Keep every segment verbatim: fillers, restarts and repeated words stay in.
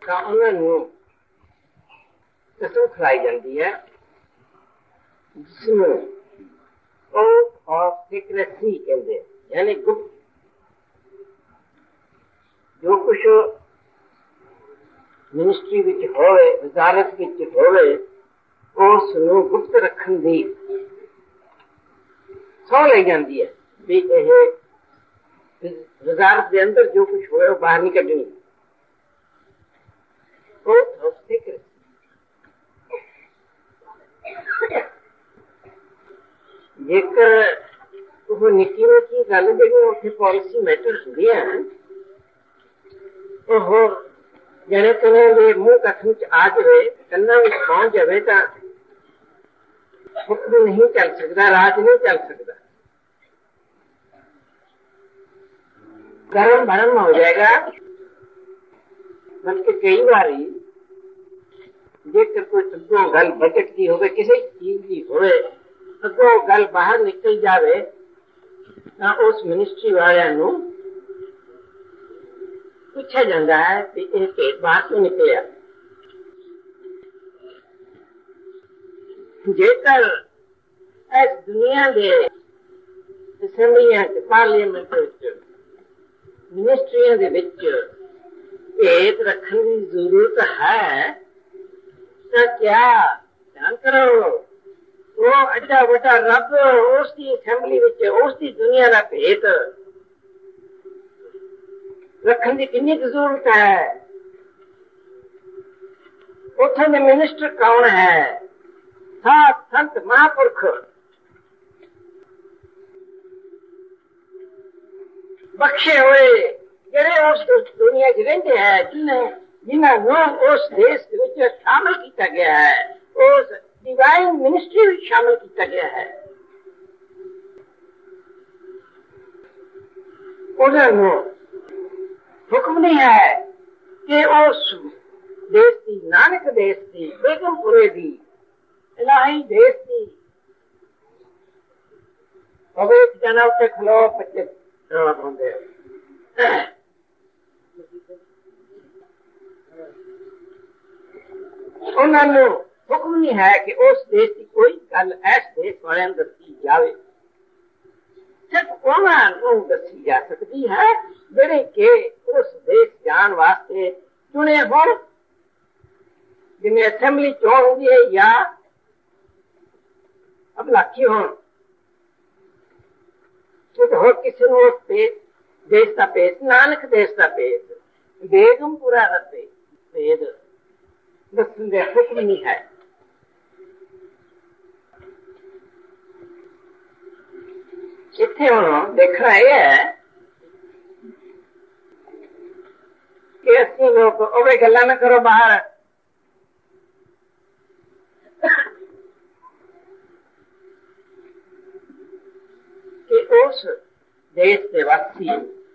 ਤਾਂ ਉਹਨਾਂ ਨੂੰ ਕਸਮ ਖਿਲਾਈ ਜਾਂਦੀ ਹੈ ਜਿਸਨੂੰ oath of secrecy ਕਹਿੰਦੇ, ਯਾਨੀ ਗੁਪਤ ਜੋ ਕੁਛ ਮਿਨਿਸਟਰੀ ਵਿੱਚ ਹੋਵੇ, ਵਜ਼ਾਰਤ ਵਿੱਚ ਹੋਵੇ, ਉਸ ਨੂੰ ਗੁਪਤ ਰੱਖਣ ਦੀ ਸਹੁੰ ਲਈ ਜਾਂਦੀ ਹੈ ਵੀ ਇਹ ਵਜ਼ਾਰਤ ਦੇ ਅੰਦਰ ਜੋ ਕੁਛ ਹੋਇਆ ਉਹ ਬਾਹਰ ਨਹੀਂ ਕੱਢਣੀ। oath of secrecy। ਜੇਕਰ ਉਹ ਨਿੱਕੀ ਨਿੱਕੀ ਗੱਲ ਜਿਹੜੀ ਉੱਥੇ ਪਾਲਿਸੀ ਮੈਟਰ ਹੁੰਦੀਆਂ ਉਹ ਜਣੇ ਤਨੇ ਦੇ ਮੂੰਹ ਕੱਖ ਵਿੱਚ ਆ ਜਾਵੇ, ਕੰਨਾਂ ਵਿੱਚ ਪਹੁੰਚ ਜਾਵੇ ਤਾਂ ਹੁਕਮ ਨਹੀਂ ਚੱਲ ਸਕਦਾ, ਰਾਜ ਨਹੀਂ ਚੱਲ ਸਕਦਾ, ਗਰਮ ਭਰਮ ਹੋ ਜਾਏਗਾ। ਬਲਕਿ ਕਈ ਵਾਰੀ ਜੇਕਰ ਕੋਈ ਅੱਗੋਂ ਗੱਲ ਬਜਟ ਦੀ ਹੋਵੇ, ਕਿਸੇ ਚੀਜ਼ ਦੀ ਹੋਵੇ, ਅੱਗੋਂ ਗੱਲ ਬਾਹਰ ਨਿਕਲ ਜਾਵੇ ਤਾਂ ਉਸ ਮਿਨਿਸਟਰੀ ਵਾਲਿਆਂ ਨੂੰ ਪੁੱਛਿਆ ਜਾਂਦਾ ਹੈ ਕਿ ਇਹ ਭੇਦ ਬਾਹਰ ਤੋਂ ਨਿਕਲਿਆ। ਜੇਕਰ ਇਸ ਦੁਨੀਆ ਦੇ ਅਸੈਂਬਲੀਆਂ ਚ, ਪਾਰਲੀਮੈਂਟ ਵਿੱਚ, ਮਿਨਿਸਟਰੀਆਂ ਦੇ ਵਿੱਚ ਭੇਦ ਰੱਖਣ ਦੀ ਜ਼ਰੂਰਤ ਹੈ ਤਾਂ ਕਿਆ ਧਿਆਨ ਕਰੋ, ਉਹ ਅੱਡਾ ਵੱਡਾ ਰੱਬ ਉਸ ਦੀ ਅਸੈਂਬਲੀ ਵਿੱਚ, ਉਸ ਦੀ ਦੁਨੀਆ ਦਾ ਭੇਦ ਰੱਖਣ ਦੀ ਕਿੰਨੀ ਜ਼ਰੂਰਤ ਹੈ। ਉੱਥੇ ਦੇ ਮਿਨਿਸਟਰ ਕੌਣ ਹੈ? ਸਾਧ ਸੰਤ ਮਹਾਂਪੁਰਖ, ਬਖਸ਼ੇ ਹੋਏ, ਜਿਹੜੇ ਉਸ ਦੁਨੀਆ ਚ ਰਹਿੰਦੇ ਹੈ, ਜਿਨ੍ਹਾਂ ਜਿਨ੍ਹਾਂ ਨੂੰ ਉਸ ਦੇਸ਼ ਵਿੱਚ ਸ਼ਾਮਲ ਕੀਤਾ ਗਿਆ ਹੈ, ਉਸ ਡਿਵਾਈਨ ਮਿਨਿਸਟਰੀ ਵਿੱਚ ਸ਼ਾਮਲ ਕੀਤਾ ਗਿਆ ਹੈ। ਉਹਨਾਂ ਨੂੰ ਹੁਕਮ ਨਹੀਂ ਹੈ ਕਿ ਉਸ ਦੇਸ਼ ਦੀ, ਨਾਨਕ ਦੇਸ਼ ਦੀ, ਬੇਗਮਪੁਰੇ ਦੀ, ਇਲਾਹੀ ਦੇਸ਼ ਦੀ ਹੋਵੇ ਜਨਾ ਉੱਤੇ ਖਲੋ ਬੱਚੇ ਰੌਲਾ ਪਾਉਂਦੇ। ਉਹਨਾਂ ਨੂੰ ਹੁਕਮ ਨਹੀਂ ਹੈ ਕਿ ਉਸ ਦੇਸ਼ ਦੀ ਕੋਈ ਗੱਲ ਇਸ ਦੇਸ਼ ਵਾਲਿਆਂ ਨੂੰ ਦੱਸੀ ਜਾਵੇ, ਸਿਰਫ ਉਹਨਾਂ ਨੂੰ ਦੱਸੀ ਜਾ ਸਕਦੀ ਹੈ ਜਿਹੜੇ ਕਿ ਉਸ ਦੇਸ਼ ਜਾਣ ਵਾਸਤੇ ਚੁਣੇ ਹੋਣ, ਜਿਵੇਂ ਅਸੈਂਬਲੀ ਚੋਣ ਹੁੰਦੀ ਹੈ ਜਾਂ ਅਬਲਾਕੀ ਹੋਣ। ਹੋਰ ਕਿਸੇ ਨੂੰ ਉਸ ਦੇਸ਼ ਦਾ ਭੇਦ, ਨਾਨਕ ਦੇਸ਼ ਦਾ ਭੇਦ, ਬੇਗਮਪੁਰਾ ਦਾ ਭੇਦ ਦੱਸਣ ਦਾ ਹੁਕਮ ਨਹੀਂ ਹੈ। ਇੱਥੇ ਹੁਣ ਦੇਖਣਾ ਇਹ ਹੈ ਕਿ ਅਸੀਂ ਲੋਕ ਉਹ ਗੱਲਾਂ ਨਾ ਕਰੋ ਬਾਹਰ, ਕਿ ਉਸ ਦੇਸ਼ ਦੇ ਵਾਸੀ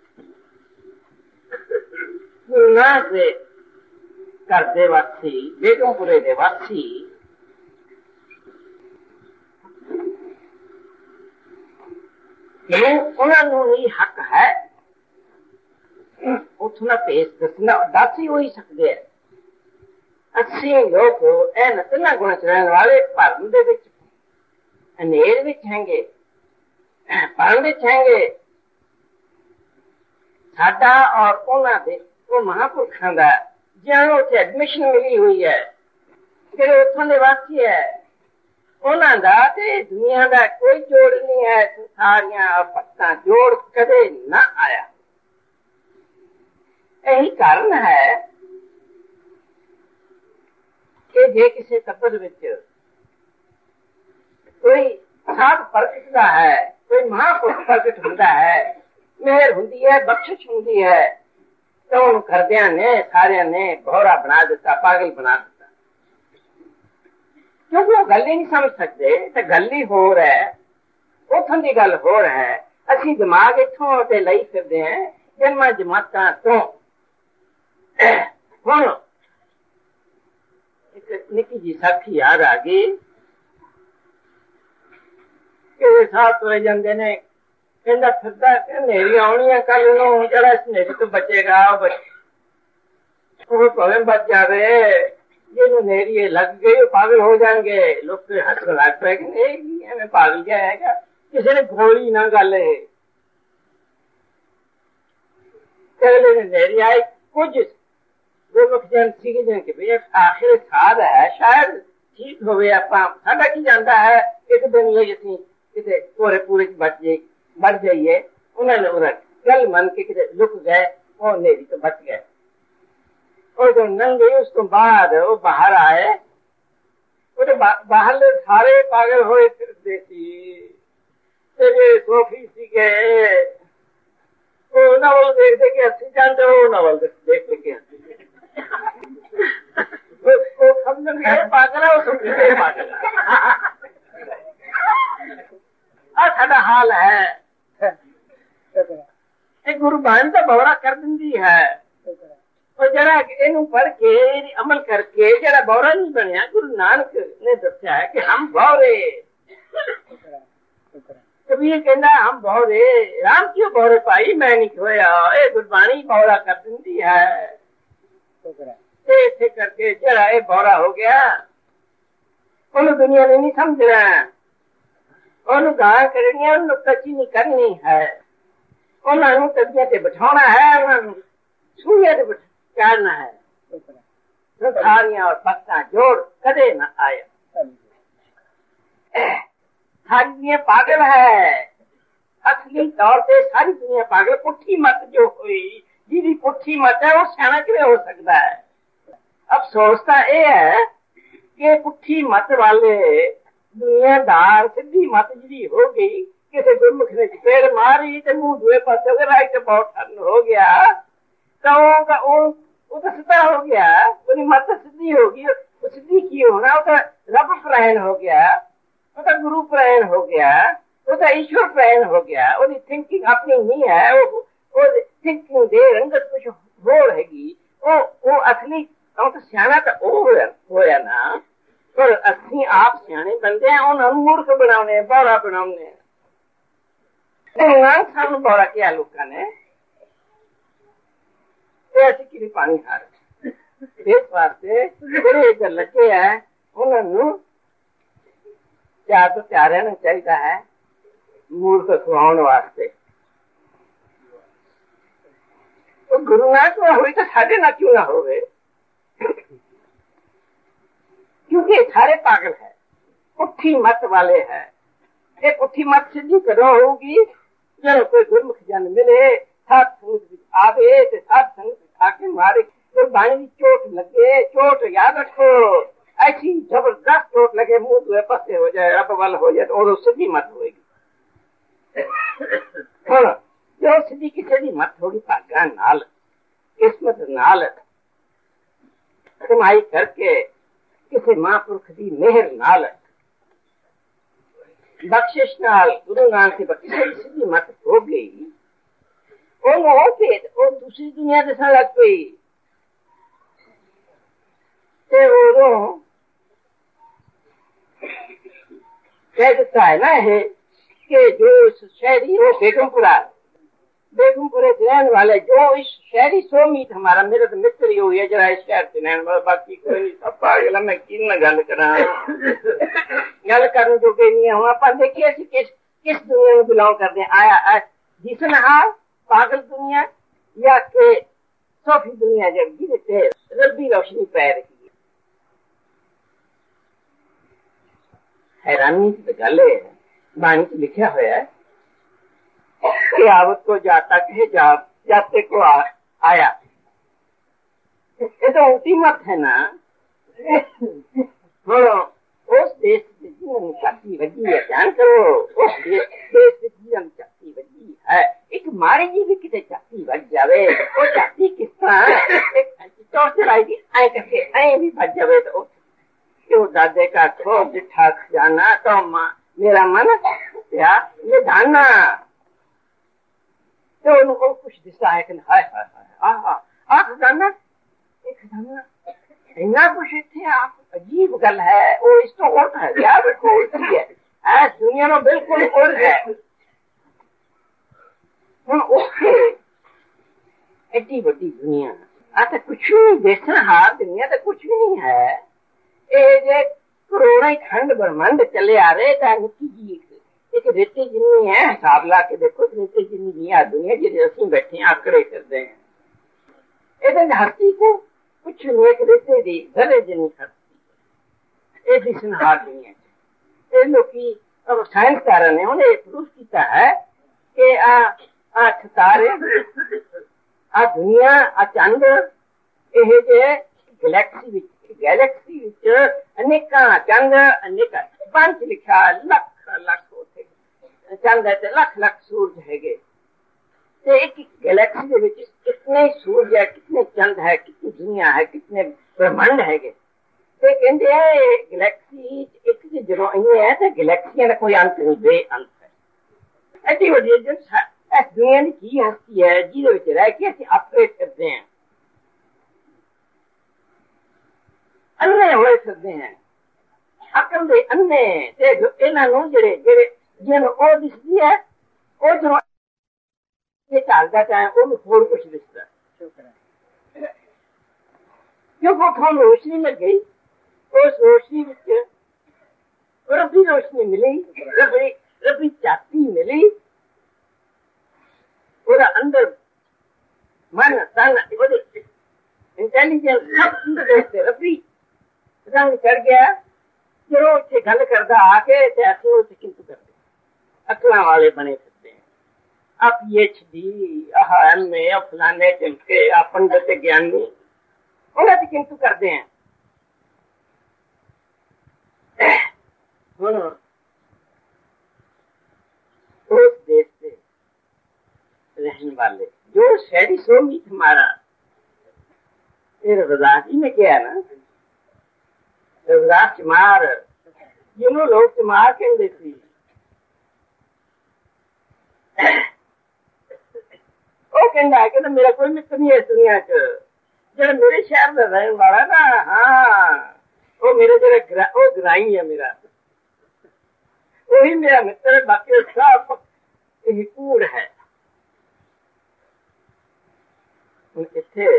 ਨਾ ਦੇ ਘਰ ਦੇ ਵਾਸੀ, ਬੇਗਮਪੁਰੇ ਦੇ ਵਾਸੀ ਉਹਨਾਂ ਨੂੰ ਹੀ ਹੱਕ ਹੈ ਉੱਥੋਂ ਦਾ ਭੇਸ ਦੱਸਣਾ, ਦੱਸ ਹੀ ਹੋਈ ਸਕਦੇ ਹੈ। ਅਸੀਂ ਲੋਕ ਇਹਨਾਂ ਤਿੰਨਾਂ ਗੁਣਾਂ ਚ ਰਹਿਣ ਵਾਲੇ ਭਰਮ ਦੇ ਵਿੱਚ, ਹਨੇਰ ਵਿੱਚ ਹੈਂਗੇ, ਭਰਮ ਵਿੱਚ ਹੈਂਗੇ। ਸਾਡਾ ਔਰ ਉਹਨਾਂ ਦੇ, ਉਹ ਮਹਾਂਪੁਰਖਾਂ ਦਾ ਜਿਹਨਾਂ ਨੂੰ ਉੱਥੇ ਐਡਮਿਸ਼ਨ ਮਿਲੀ ਹੋਈ ਹੈ, ਜਿਹੜੇ ਉੱਥੋਂ ਦੇ ਵਾਸੀ ਹੈ, ਉਹਨਾਂ ਦਾ ਤੇ ਦੁਨੀਆ ਦਾ ਕੋਈ ਜੋੜ ਨਹੀਂ ਹੈ। ਸਾਰੀਆਂ ਪੱਤਾਂ ਜੋੜ ਕਦੇ ਨਾ ਆਇਆ। ਇਹੀ ਕਾਰਨ ਹੈ ਕਿ ਜੇ ਕਿਸੇ ਟੱਬਰ ਵਿੱਚ ਕੋਈ ਸਾਧ ਪ੍ਰਗਟਦਾ ਹੈ, ਕੋਈ ਮਹਾਂਪੁਰਖ ਪ੍ਰਗਟ ਹੁੰਦਾ ਹੈ, ਮਿਹਰ ਹੁੰਦੀ ਹੈ, ਬਖਸ਼ਿਸ਼ ਹੁੰਦੀ ਹੈ, ਤਾਂ ਉਹਨੂੰ ਕਰਦਿਆਂ ਨੇ ਸਾਰਿਆਂ ਨੇ ਭੌਰਾ ਬਣਾ ਦਿੱਤਾ, ਪਾਗਲ ਬਣਾ ਦਿੱਤਾ। ਕਿਉਂਕਿ ਉਹ ਗੱਲ ਹੀ ਨਹੀਂ ਸਮਝ ਸਕਦੇ। ਤੇ ਗੱਲ ਹੀ ਹੋਰ ਹੈ, ਉੱਥੋਂ ਦੀ ਗੱਲ ਹੋਰ ਹੈ। ਅਸੀਂ ਦਿਮਾਗ ਇੱਥੋਂ ਤੇ ਲਈ ਫਿਰਦੇ ਹਾਂ ਜਨਮਾਂ ਜਮਾਤਾਂ ਤੋਂ। ਹੁਣ ਇੱਕ ਨਿੱਕੀ ਜੀ ਸਾਖੀ ਯਾਦ ਆ ਗਈ ਕਿ ਸਾਹ ਤੁਰੇ ਜਾਂਦੇ ਨੇ, ਕਹਿੰਦਾ ਫਿਰਦਾ ਹਨੇਰੀ ਆਉਣੀ ਹੈ ਕੱਲ ਨੂੰ, ਜਿਹੜਾ ਇਸ ਹਨੇਰੀ ਤੋਂ ਬਚੇਗਾ ਉਹ ਬਚੇ। वो पवन बच जावे, जिन्हों नेरिए लग गई पागल हो जाएंगे। लोग तो हंस लग पे नहीं पागल जाएगा, किसी ने गोली ना गाले। पहले नेरी आई कुछ दो मुख जन सीखे जन के भैया आखिर साध है शायद ठीक हो गया। साडा की जानता है एक दिन ये जैसी किसे पूरे पूरे बच जाए बढ़ जाइए। उन्होंने उधर कल मन के किसे लुक गए और नेरी तो बच गए। और जो नंगे उसको बाद वो बाहर आए, वो बाहर सारे पागल हुए फिरते थी। तेरे सोफी सी गए वो नवल देख देख के हंसी जानते हो, नवल देख देख के हंसी वो समझ गए पागल है, वो समझ गए पागल है। हाल है एक गुरबाणी तो बौरा कर दी है और जरा इन पढ़ के अमल करके जरा बौरा नहीं बनया। गुरु नानक ने दस्या है कि हम बौरे कभी कहना हम बौरे राम क्यों बौरे पाई मैं नहीं खोया। ये गुरबाणी बौरा कर दी है ऐसे करके जरा ये बौरा हो गया। उन दुनिया ने नहीं समझ रहा, उन गां करनी उन कच्ची नहीं करनी है, उन्होंने तबियत से बिठाना है, उन्होंने सूर्य से चाड़ना है। तो थारियां और पत्ता जोड़ कदे न आया। सारी दुनिया पागल है, असली तौर पे सारी दुनिया पागल। पुट्ठी मत जो हुई जिदी पुट्ठी मत है वो सियाना किवे हो सकता है। अब सोचता ये है कि पुट्ठी मत वाले दुनियादार सीधी मत जी हो गई, किसी गुरमुख ने चपेड़ मारी तो मुंह दुए पासे राइट बहुत ठंड हो गया तो वो तो सीधा हो गया, पूरी मत सीधी होगी। वो सीधी की होना वो तो रब प्रायण हो गया, वो तो गुरु प्रायण हो गया, वो तो ईश्वर प्रायण हो गया। वो थिंकिंग अपनी नहीं है, वो वो थिंकिंग दे रंगत कुछ हो रहेगी। वो वो असली तो सियाना तो वो होया ना, पर असली आप सियाने बनते हैं उन्होंने मूर्ख बनाने बौरा बनाने। सानू बौरा किया लोगों ने ऐसी कि पानी हार इस वास्ते बड़े इधर लगे है उन्होंने चार तो प्यार रहना चाहिए है मूर्ख खुआने वास्ते। तो गुरु नानक हुई तो साढ़े ना क्यों ना हो गए, क्योंकि सारे पागल है, पुट्ठी मत वाले है। ये पुट्ठी मत सीधी करो होगी जब कोई गुरमुख जन मिले सात संगत आवे तो सात संगत आके मारे तो बाणी चोट लगे। चोट याद रखो ऐसी जबरदस्त चोट लगे मुंह दुए पसे हो जाए अब वाल हो जाए और सीधी मत होगी। जो सीधी की सीधी मत होगी भाग्या नाल किस्मत नाल कमाई करके किसी महापुरुष की मेहर नाल बख्शिश नाल गुरु नानक की बख्शिश सीधी मत हो गई। वो दूसरी दुनिया दसा लग पई कह देता है ना है कि जो शहरी वो बेगमपुरा बेगमपुरे से रहने वाले जो इस शहरी सोमीत हमारा मेरा तो मित्र ही हुई है जरा इस शहर से रहने वाला बाकी कोई नहीं सब पागल। मैं किन न गल करा गल करने जो के नहीं हूँ अपन देखिए किस किस दुनिया में बिलोंग करते हैं। आया जिसन हाल पागल दुनिया या के सोफी दुनिया जब गिरते रब्बी रोशनी पै रही है। हैरानी की गल है बाणी च लिखा हुआ है कि आवत को जाता कहे जा जाते को आ, आया। ये तो उल्टी मत है ना। उस देश की जीवन शक्ति वजी है, ध्यान करो उस देश की जीवन शक्ति वजी है। एक मारी जी भी कितने शक्ति बच जावे वो शक्ति किस तरह चौथराई की ऐ करके ऐ भी बच जावे तो क्यों दादे का खूब जिठा जाना तो माँ मेरा मन या ये धाना तो उनको कुछ दिशा है कि हाय हाय हाय आह आह खजाना एक खजाना इतना कुछ थे आप अजीब गल है वो इस तो उल्ट है यार बिल्कुल उल्टी है ऐस दुनिया में बिल्कुल उल्ट है। हम उसके एडी बड़ी दुनिया आता कुछ भी नहीं देखना हार दुनिया तो कुछ भी नहीं है। ये जे करोड़ा खंड ब्रह्मांड चले आ रहे ता निकी जी एक रेते जिन्नी है, हिसाब ला के देखो रेते जिन्नी नहीं आ दुनिया जी असं बैठे आंकड़े करते हैं। ये धरती को कुछ नहीं, एक रेते दी धरे जिन्नी धरती ये दिसन हार दुनिया ये लोग अब साइंसदार ने उन्हें प्रूफ किया है कि आ आ तारे आ दुनिया आ चंद ये जे गैलेक्सी विच गैलेक्सी विच अनेका चंद अनेका पंच लिखा लख लख होते चंद है ते लख लख सूरज हैगे ते एक गैलेक्सी दे विच कितने सूरज है, कितने चंद है, कितनी दुनिया है, कितने ब्रह्मांड हैगे ते कहंदे है गैलेक्सी एक दी जरो इने है ते गैलेक्सियां दा कोई अंत नहीं, बेअंत है। ऐसी वजह जो इस दुनिया की की हस्ती है जिहदे विच रह के असीं ऑपरेट करते हैं, अन्ने होए फिरदे हैं, अकल दे अन्ने ते इन्हां नूं जेड़े जेड़े जिन्हां ओ दिसदी है ओ जो ये चलदा टाइम ओनूं होर कुछ दिसदा क्योंकि थोड़ी रोशनी मिल गई, उस रोशनी विच रब्बी रोशनी मिली, रब्बी रब्बी चाती मिली, और अंदर मन तन इंटेलिजेंस सब अंदर रब्बी रंग चढ़ गया। जो उसे गल करदा आके ते असीं उसे किंतु करदे अकलां वाले बने फिरदे हैं। आ पी एच डी आह एम ए आ फलाने टिमके आ पंडित ज्ञानी उन्हें तो किंतु करते हैं। हुण उस देश से रहने वाले जो शहरी सोमी हमारा रविदास जी ने किया ना, रविदास चमार जिन्हों लोग चमार कहते थे वो कहता है कि मेरा कोई मित्र नहीं है दुनिया च जो मेरे शहर में रहने वाला ना, हाँ वो मेरे जरा ग्रा, वो ग्राई है मेरा, वही मेरा मित्र, बाकी सब कूड़ है। इत्थे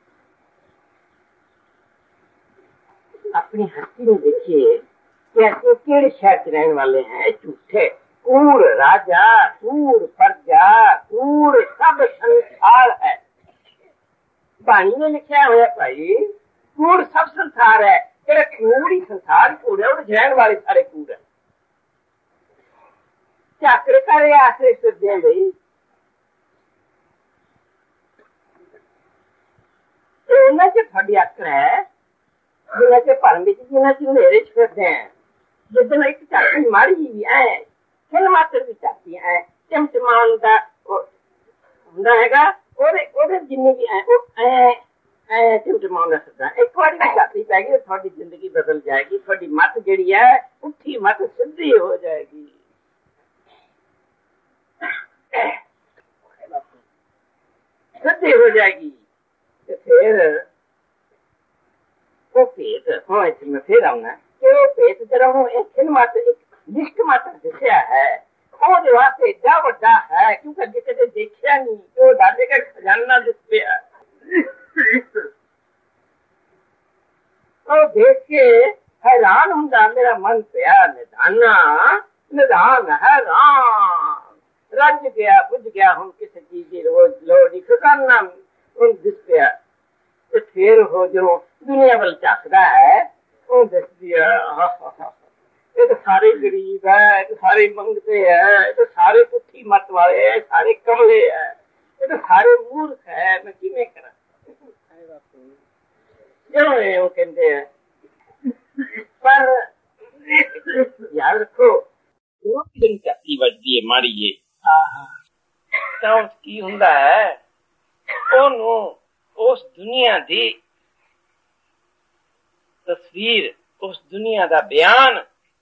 अपनी हस्ती में देखिए कि ऐसे केड़े शहर च रहने वाले हैं झूठे कूड़, राजा कूड़, प्रजा कूड़, सब संसार है। पानी ने लिखा हुआ भाई कूड़ सब संसार है, तेरा कूड़ ही संसार कूड़ है और रहने वाले सारे कूड़ है। चाकर करे आखिर फिरदे भाई उन्हें च थोड़ी आकर है जिन्हें च भरम विच जिन्हें च अंधेरे च फिरदे हैं। जिस एक चाकी माड़ी जी भी है खिल मात्र भी चाकी है चमचमान का हुंदा हैगा ओदे ओदे जिन्ने भी है वो ऐ ऐ चमचमान दा सदा एक बार भी चाकी पै गई थोड़ी जिंदगी बदल जाएगी, थोड़ी मत जिहड़ी है उठी मत सीधी हो जाएगी। सीधी हो जाएगी तो फिर वो पेट हाँ इतने में फिर आऊंगा कि वो पेट जरा वो एक खिल मात्र एक लिस्ट मात्र दिखा है और वास्ते एडा वड्डा है क्योंकि अगे कदे देखिया नहीं जो दादे का खजाना दिस पिया और देख के हैरान हुंदा मेरा मन पिया निधाना निधान हैरान रज गया बुझ गया हम किसी चीज की रोज लोड़ी खजाना उन दिस पिया तो फिर हो जो दुनिया वाल झाकदा है वो दस दिया ये तो सारे गरीब है, तो सारे मंगते हैं, तो सारे पुठी मत वाले है, सारे कमले है, ये तो सारे मूर्ख है, मैं किमें करा जो है वो कहते हैं। पर याद रखो जो दिन चाती बजदी है माड़ी है तो की हुंदा है ओनू उस दुनिया दी तस्वीर उस दुनिया दा बयान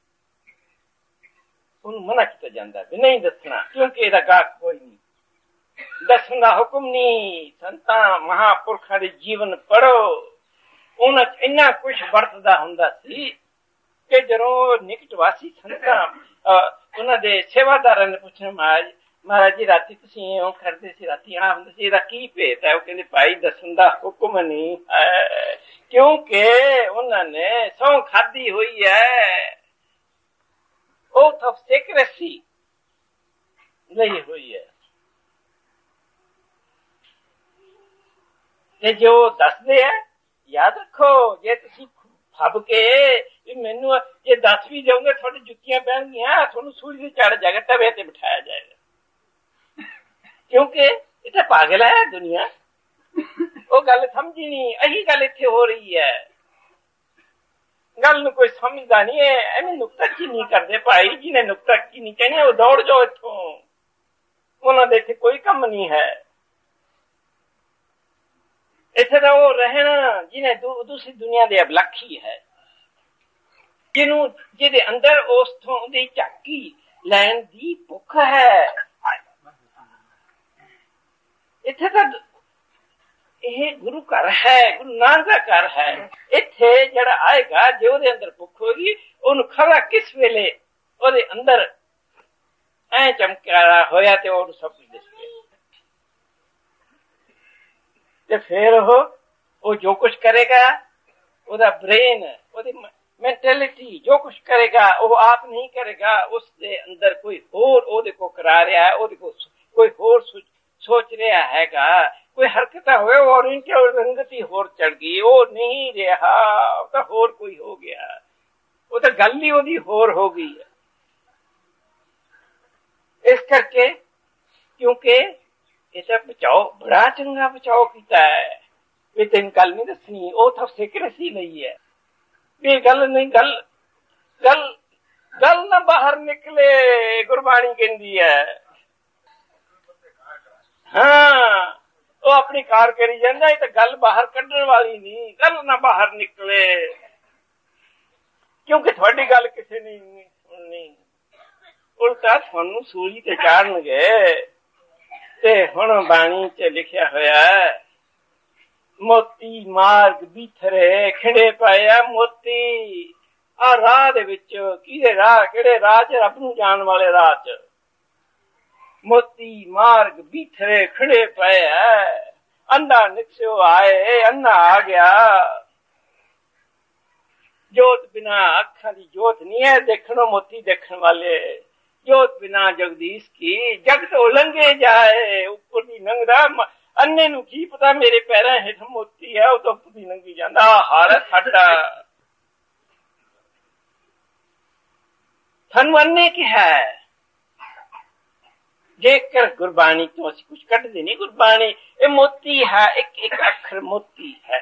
मना किया जाता है नहीं दसना क्योंकि एदा गाहक कोई नहीं दसन का हुक्म नहीं। संतां महापुरखा दे जीवन पढ़ो उन्हां च इन्ना कुछ वरतदा हुंदा सी कि जदों निकट वासी संतां उन्हां दे सेवादारां ने पुछण महाराज महाराज जी राती तुसीं इਉਂ ਕਰਦੇ ਸੀ ਰਾਤੀ ਆਣਾ ਹੁੰਦਾ ਸੀ ਇਹਦਾ ਕੀ ਭੇਤ ਹੈ ਉਹ ਕਹਿੰਦੇ ਭਾਈ ਦੱਸਣ ਦਾ ਹੁਕਮ ਨਹੀਂ ਹੈ ਕਿਉਂਕਿ ਉਹਨਾਂ ਨੇ ਸਹੁੰ ਖਾਧੀ ਹੋਈ ਹੈ oath of secrecy ਲਈ ਹੋਈ ਹੈ ਤੇ ਜੋ ਦੱਸਦੇ ਆ ਯਾਦ ਰੱਖੋ ਜੇ ਤੁਸੀਂ ਫੱਬ ਕੇ ਮੈਨੂੰ ਇਹ ਦੱਸ ਵੀ ਜਾਓਗੇ ਤੁਹਾਡੀ ਜੁੱਤੀਆਂ ਪੈਣਗੀਆਂ ਤੁਹਾਨੂੰ ਸੂਲੀ ਤੇ ਚੜ ਜਾਏਗਾ ਤਵੇ ਤੇ ਬਿਠਾਇਆ ਜਾਏਗਾ ਕਿਉਂਕਿ ਇਹ ਤਾਂ ਪਾਗਲ ਹੈ ਦੁਨੀਆ ਉਹ ਗੱਲ ਸਮਝੀ ਨਹੀਂ ਇਹੀ ਗੱਲ ਇੱਥੇ ਹੋ ਰਹੀ ਹੈ ਗੱਲ ਨੂੰ ਕੋਈ ਸਮਝਦਾ ਨਹੀਂ ਹੈ ਐਵੇਂ ਨੁਕਤਾਚੀਨੀ ਕਰਦੇ ਭਾਈ ਜਿਹਨੇ ਨੁਕਤਾਚੀਨੀ ਕਹਿੰਦੇ ਉਹ ਦੌੜ ਜਾਓ ਇੱਥੋਂ ਉਹਨਾਂ ਦੇ ਇੱਥੇ ਕੋਈ ਕੰਮ ਨਹੀਂ ਹੈ ਇੱਥੇ ਤਾਂ ਉਹ ਰਹਿਣਾ ਜਿਹਨੇ ਦੂਸਰੀ ਦੁਨੀਆ ਦੇ ਅਬਲਖੀ ਹੈ ਜਿਹਨੂੰ ਜਿਹਦੇ ਅੰਦਰ ਉਸ ਤੋਂ ਉਹਦੀ ਝਾਕੀ ਲੈਣ ਦੀ ਭੁੱਖ ਹੈ ਇੱਥੇ ਤਾਂ ਇਹ ਗੁਰੂ ਘਰ ਹੈ ਗੁਰੂ ਨਾਨਕ ਦਾ ਘਰ ਹੈ ਇੱਥੇ ਜਿਹੜਾ ਆਏਗਾ ਜੇ ਉਹਦੇ ਅੰਦਰ ਭੁੱਖ ਹੋਗੀ ਉਹਨੂੰ ਖਬਰ ਕਿਸ ਵੇਲੇ ਉਹਦੇ ਅੰਦਰ ਐ ਚਮਕਾਰਾ ਹੋਇਆ ਤੇ ਉਹਨੂੰ ਸਭ ਕੁਝ ਦਿਸ ਪਿਆ ਤੇ ਫਿਰ ਉਹ ਉਹ ਜੋ ਕੁਝ ਕਰੇਗਾ ਉਹਦਾ ਬ੍ਰੇਨ ਉਹਦੀ ਮੈਂਟੈਲਿਟੀ ਜੋ ਕੁਝ ਕਰੇਗਾ ਉਹ ਆਪ ਨਹੀਂ ਕਰੇਗਾ ਉਸਦੇ ਅੰਦਰ ਕੋਈ ਹੋਰ ਉਹਦੇ ਕੋ ਕਰਾ ਰਿਹਾ ਹੈ ਉਹਦੇ ਕੋ ਕੋਈ ਹੋਰ ਸੋਚ ਰਿਹਾ ਹੈਗਾ ਕੋਈ ਹਰਕਤਾਂ ਹੋਏ ਔਰ ਇਨਕੇ ਰੰਗਤੀ ਹੋਰ ਚੜ ਗਈ ਉਹ ਨਹੀਂ ਰਿਹਾ ਉਹ ਤਾਂ ਹੋਰ ਕੋਈ ਹੋ ਗਿਆ ਉਹ ਤਾਂ ਗੱਲ ਹੀ ਉਹਦੀ ਹੋਰ ਹੋ ਗਈ ਹੈ ਇਸ ਕਰਕੇ ਕਿਉਂਕਿ ਇਹ ਤਾਂ ਬਚਾਓ ਬੜਾ ਚੰਗਾ ਬਚਾਓ ਕੀਤਾ ਹੈ ਇਹ ਤੈਨੂੰ ਗੱਲ ਨਹੀਂ ਦੱਸਣੀ ਉਹ ਤਾਂ ਸਿਕਰਸੀ ਨਹੀਂ ਹੈ ਇਹ ਗੱਲ ਨਹੀਂ ਗੱਲ ਗੱਲ ਗੱਲ ਨਾ ਬਾਹਰ ਨਿਕਲੇ ਗੁਰਬਾਣੀ ਕਹਿੰਦੀ ਹੈ ਹਾਂ ਉਹ ਆਪਣੀ ਕਾਰ ਕਰੀ ਜਾਂਦਾ ਇਹ ਤਾਂ ਗੱਲ ਬਾਹਰ ਕੱਢਣ ਵਾਲੀ ਨਹੀਂ ਗੱਲ ਨਾ ਬਾਹਰ ਨਿਕਲੇ ਕਿਉਂਕਿ ਤੁਹਾਡੀ ਗੱਲ ਕਿਸੇ ਨੇ ਸੁਣਨੀ ਉਲਟਾ ਤੁਹਾਨੂੰ ਸੂਲੀ ਤੇ ਚਾੜਨਗੇ ਤੇ ਹੁਣ ਬਾਣੀ ਚ ਲਿਖਿਆ ਹੋਇਆ ਮੋਤੀ ਮਾਰਗ ਬਿਥਰੇ ਖਿੜੇ ਪਾਇਆ ਮੋਤੀ ਆ ਰਾਹ ਦੇ ਵਿੱਚ ਕਿਹਦੇ ਰਾਹ ਕਿਹੜੇ ਰਾਹ ਚ ਰੱਬ ਨੂੰ ਜਾਣ ਵਾਲੇ ਰਾਹ ਚ ਮੋਤੀ ਮਾਰਗ ਬਿਥਰੇ ਖਿੜੇ ਪਏ ਅੰਨਾ ਨਿਕਸਿਓ ਆਏ ਅੰਨਾ ਆ ਗਿਆ ਜੋਤ ਬਿਨਾ ਅੱਖਾਂ ਦੀ ਜੋਤ ਨਹੀਂ ਹੈ ਦੇਖਣੋ ਮੋਤੀ ਦੇਖਣ ਵਾਲੇ ਜੋਤ ਬਿਨਾ ਜਗਦੀਸ਼ ਕੀ ਜਗਤ ਉਲੰਘੇ ਜਾਏ ਉੱਪਰ ਦੀ ਲੰਘਦਾ ਅੰਨੇ ਨੂੰ ਕੀ ਪਤਾ ਮੇਰੇ ਪੈਰਾਂ ਹੇਠ ਮੋਤੀ ਹੈ ਉਹ ਤਾਂ ਉੱਪਰ ਦੀ ਲੰਘੀ ਜਾਂਦਾ ਹਾਰ ਸਾਡਾ ਤੁਹਾਨੂੰ ਅੰਨੇ ਕੀ ਹੈ ਜੇਕਰ ਗੁਰਬਾਣੀ ਤੋਂ ਅਸੀਂ ਕੁਝ ਕੱਢਦੇ ਨਹੀਂ ਗੁਰਬਾਣੀ ਇਹ ਮੋਤੀ ਹੈ ਇੱਕ ਇੱਕ ਅੱਖਰ ਮੋਤੀ ਹੈ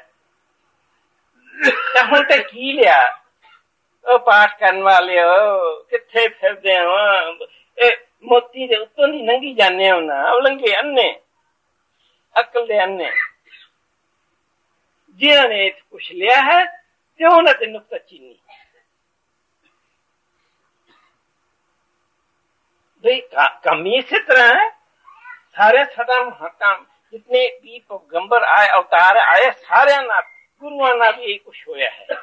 ਤਾਂ ਹੁਣ ਤੇ ਕੀ ਲਿਆ ਉਹ ਪਾਠ ਕਰਨ ਵਾਲੇ ਕਿੱਥੇ ਫਿਰਦੇ ਹੋ ਇਹ ਮੋਤੀ ਦੇ ਉੱਤੋਂ ਦੀ ਲੰਘੀ ਜਾਂਦੇ ਹੋ ਨਾ ਉਲੰਘੇ ਅੰਨੇ ਅਕਲ ਦੇ ਅੰਨੇ ਜਿਨ੍ਹਾਂ ਨੇ ਕੁਛ ਲਿਆ ਹੈ ਤੇ ਉਹਨਾਂ ਤੇ ਨੁਕਤਾ ਚੀਨੀ भाई कमी इसी तरह है सारे सदा महात्म जितने भी पैगंबर आए अवतार आए सारे ना गुरुआ ना भी यही कुछ होया है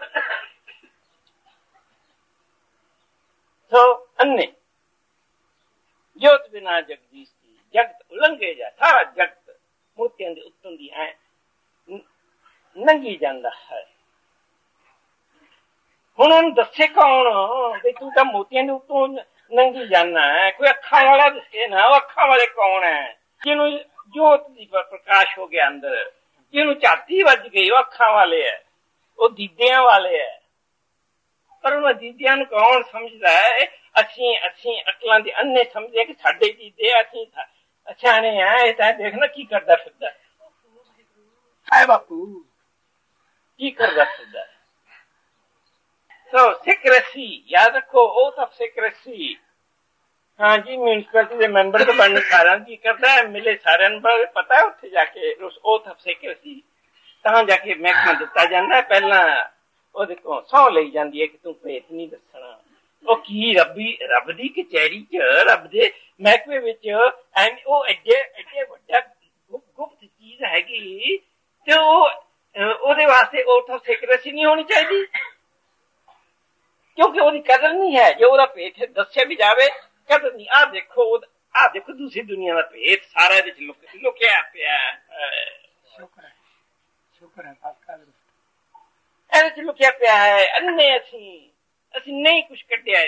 तो अन्य जोत बिना जगदीश की जगत उलंघे जा सारा जगत मोतियां दे उत्तों दी है नंगी जांदा है हुण उन दसे कौन भी तू तो मोतियां दे उत्तों नंगी जाना है कोई अखा वाला दसे ना वो अखा वाले कौन है जिन्हों जोत दी प्रकाश हो गया अंदर जिन्हों झाती वज गई वो अखा वाले है वो दीदियां वाले है पर उन्हें दीदियां नूं कौन समझदा है असीं असीं अकलां दे अन्ने समझे कि साडे दीदे असीं अछाणे हैं ये तां देखना की करदा फिरदा हाय बापू की करदा फिरदा So, secrecy, याद रखो oath of secrecy. हाँ जी म्यूनिसिपैलिटी के मेंबर तो बनने सारा की करता है मिले सारे पर पता है उत्थे जाके उस oath of secrecy तां जाके महकमा दिता जाता है पहला वो देखो सौ ली जाती है कि तू भेत नहीं दसना वो की रबी रब दी कचहरी च रब दे महकमे विच एंड वो एडे एडे वड्डा गुप्त चीज हैगी ते वो ओदे वास्ते oath of secrecy नहीं होनी चाहिए क्योंकि ਉਹਦੀ ਕਦਰ ਨਹੀਂ ਹੈ ਜੇ ਉਹਦਾ ਭੇਤ ਦੱਸਿਆ ਵੀ ਜਾਵੇ ਕਦਰ ਨਹੀਂ ਆ ਦੇਖੋ आ देखो दूसरी दुनिया का भेद सारा लुकिया पिया लुकिया पिया है। अन्ने असी असी नहीं कुछ कटिया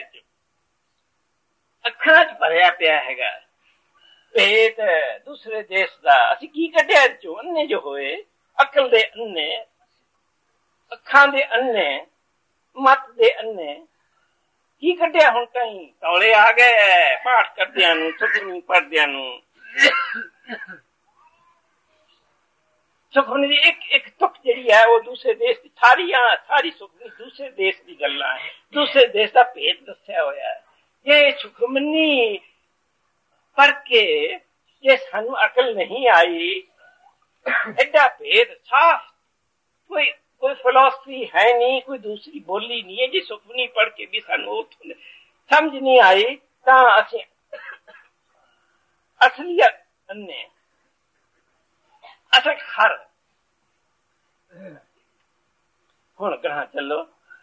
अखा च भरिया पिया है भेद दूसरे देश का असी की कटिया चो अन्ने जो होए अकल दे अन्ने अखा दे अन्ने मत दे अन्ने की कटिया हुण कहीं तौले आ गए पाठ करदियां नूं सुखमनी पढ़दियां नूं सुखमनी दी एक एक तुक जिहड़ी है वो दूसरे देश दी सारियां सारी सुखमनी दूसरे देश दी गल्लां है दूसरे देश दा भेद दस्सिया होया है। ये सुखमनी पढ़ के ये सानू अकल नहीं आई एडा भेद साफ कोई कोई फिलोसफी है नहीं कोई दूसरी बोली नहीं है जी सुखमनी पढ़ के भी सानू समझ नहीं आई तां असीं असलियत अन्ने असल खर हुण गहां चलो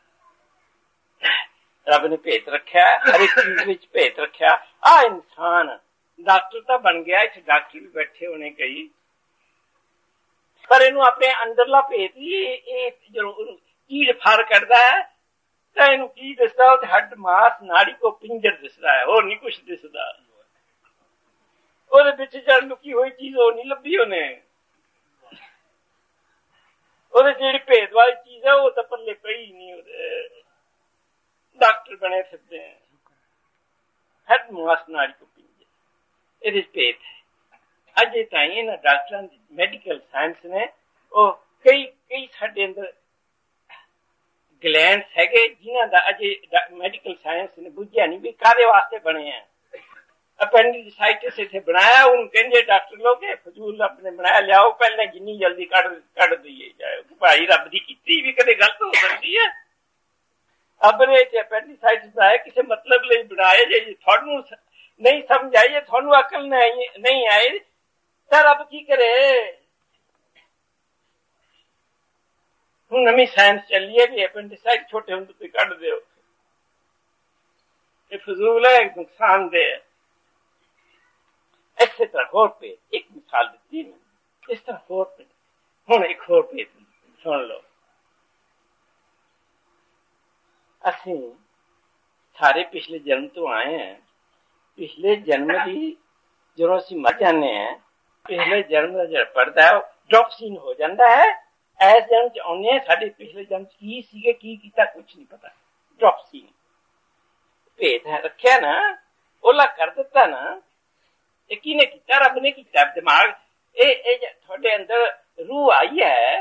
रब ने भेत रखिया हर एक चीज विच भेत रखिया आ इंसान डॉक्टर तो बन गया इत्थे डॉक्टर भी बैठे होने कई पर इनू अपने अंदरला भेत ही जो कीड़ फार करता है तो इनू की दिसदा हड्ड मास नाड़ी को पिंजर दिसदा है और नहीं कुछ दिसदा ओदे विच जड़ लुकी हुई चीज और नहीं लभी उन्हें ओदे जेड़ी भेद वाली चीज है वो तो पल्ले पई नहीं ओदे डॉक्टर बने फिरदे हैं हड्ड मास नाड़ी को पिंजर इहदे भेद है। अजे ताई ना डॉक्टर मेडिकल साइंस ने ओ कई कई साडे अंदर ग्लैंड है जिन्हां दा अजे मेडिकल साइंस ने बुझिया नहीं भी कादे वास्ते बने हैं। अपेंडिसाइटिस इत्थे बनाया उन कहंदे डॉक्टर लोग फजूल अपने बनाया लियाओ पहले जिन्नी जल्दी कट कट दईए जाए भाई रब दी कीती भी कदे गलत हो सकती है। अब ने अपेंडिसाइटिस बनाया किसी मतलब लिए बनाया जे थानू नहीं समझ आई थानू अकल नहीं नहीं आई तो रब की करे हूँ नवी साइंस चली है भी अपेंडिसाइट छोटे होंदे तो कट दो ये फजूल है नुकसान दे इस तरह होर पे एक मिसाल दी इस तरह होर पे हूँ एक होर पे सुन लो असी सारे पिछले जन्म तो आए हैं पिछले जन्म की जो असी मर जाने हैं पिछले जन्म का जो पढ़ता है ड्रॉप सीन हो जाता है ऐस जन्म च आने साडे पिछले जन्म की सीगे की कीता कुछ नहीं पता ड्रॉप सीन भेद है रखिया ना ओला कर दिता ना ये किने कीता रब ने कीता दिमाग ए ए थोड़े अंदर रूह आई है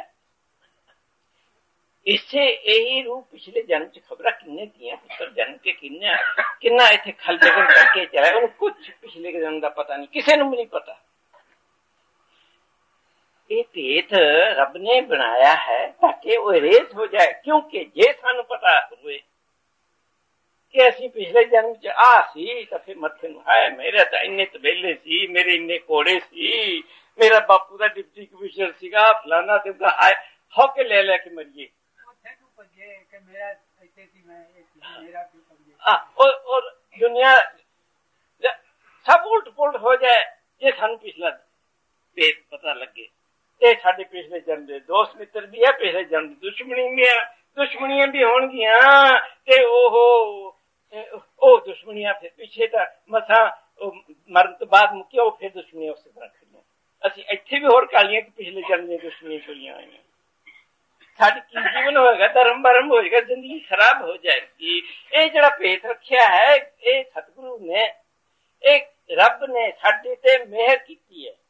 इससे यही रूह पिछले जन्म च खबर किन्ने दिया पुत्र जन्म के किन्ने किन्ना इत्थे खल जगन करके चला उन्हें कुछ पिछले के जन्म का पता नहीं किसी ने भी नहीं पता। ये भेद रब ने बनाया है ताकि वो रेस हो जाए क्योंकि जे सानू पता हुए कि असी पिछले जन्म च आ सी तो फिर मथे नूं हाय मेरे तो इन्ने तबेले सी मेरे इन्ने कोड़े सी मेरा बापू का डिप्टी कमिश्नर सीगा फलाना तिमका हाय होके ले लेके मरिए और, और दुनिया सब उल्ट पुलट हो जाए ये सानू पिछला भेद पता लगे ये साडे पिछले जन्म दे दोस्त मित्र भी है पिछले जन्म दी दुश्मनी भी है दुश्मनियां भी होणगियां ते ओहो ओ दुश्मनियां फिर पिछे ता मसा मरण तो बाद मुक्या ओ फिर दुश्मनियां उस तरह खड़ियां असी इत्थे भी होर कालियां कि पिछले जन्म दी दुश्मनियां छुड़ियां आईयां साडी की जीवन होएगा धर्म भरम होएगा जिंदगी खराब हो जाएगी। ये जड़ा भेद रखिया है ये सतगुरु ने एक रब ने साडे ते मेहर कीती है।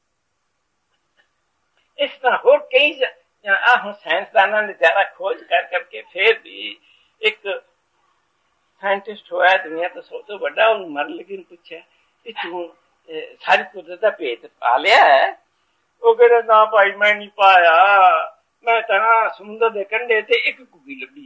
इस तरह होर कई हम साइंसदाना ने ज्यादा खोज कर करके फिर भी एक साइंटिस्ट होया दुनिया तो सब तो बड़ा उन मर लेकिन पूछा कि तू सारी कुदरत का भेद पा लिया है वो कहता ना भाई मैं नहीं पाया मैं तना समुद्र के कंढे ते एक घुगी लभी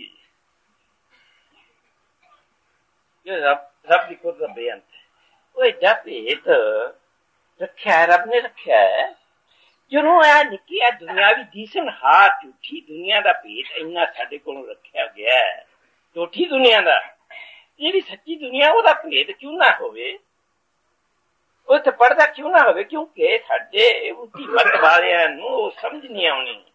है रब रब की कुदरत बेअंत है वो एडा भेद रखा है रब ने रखा है जो आ निकी आ दुनियावी दीसन हार झूठी दुनिया का भेद इन्ना साडे कोलों रखा गया है झूठी दुनिया का जी सच्ची दुनिया ओदा भेद क्यों ना होवे ਉੱਥੇ ਪੜਦਾ ਕਿਉਂ ਨਾ ਹੋਵੇ? ਕਿਉਂਕਿ ਸਾਡੇ ਉਲਟੀ ਮੱਤ ਵਾਲਿਆਂ ਨੂੰ ਉਹ ਸਮਝ ਨਹੀਂ ਆਉਣੀ।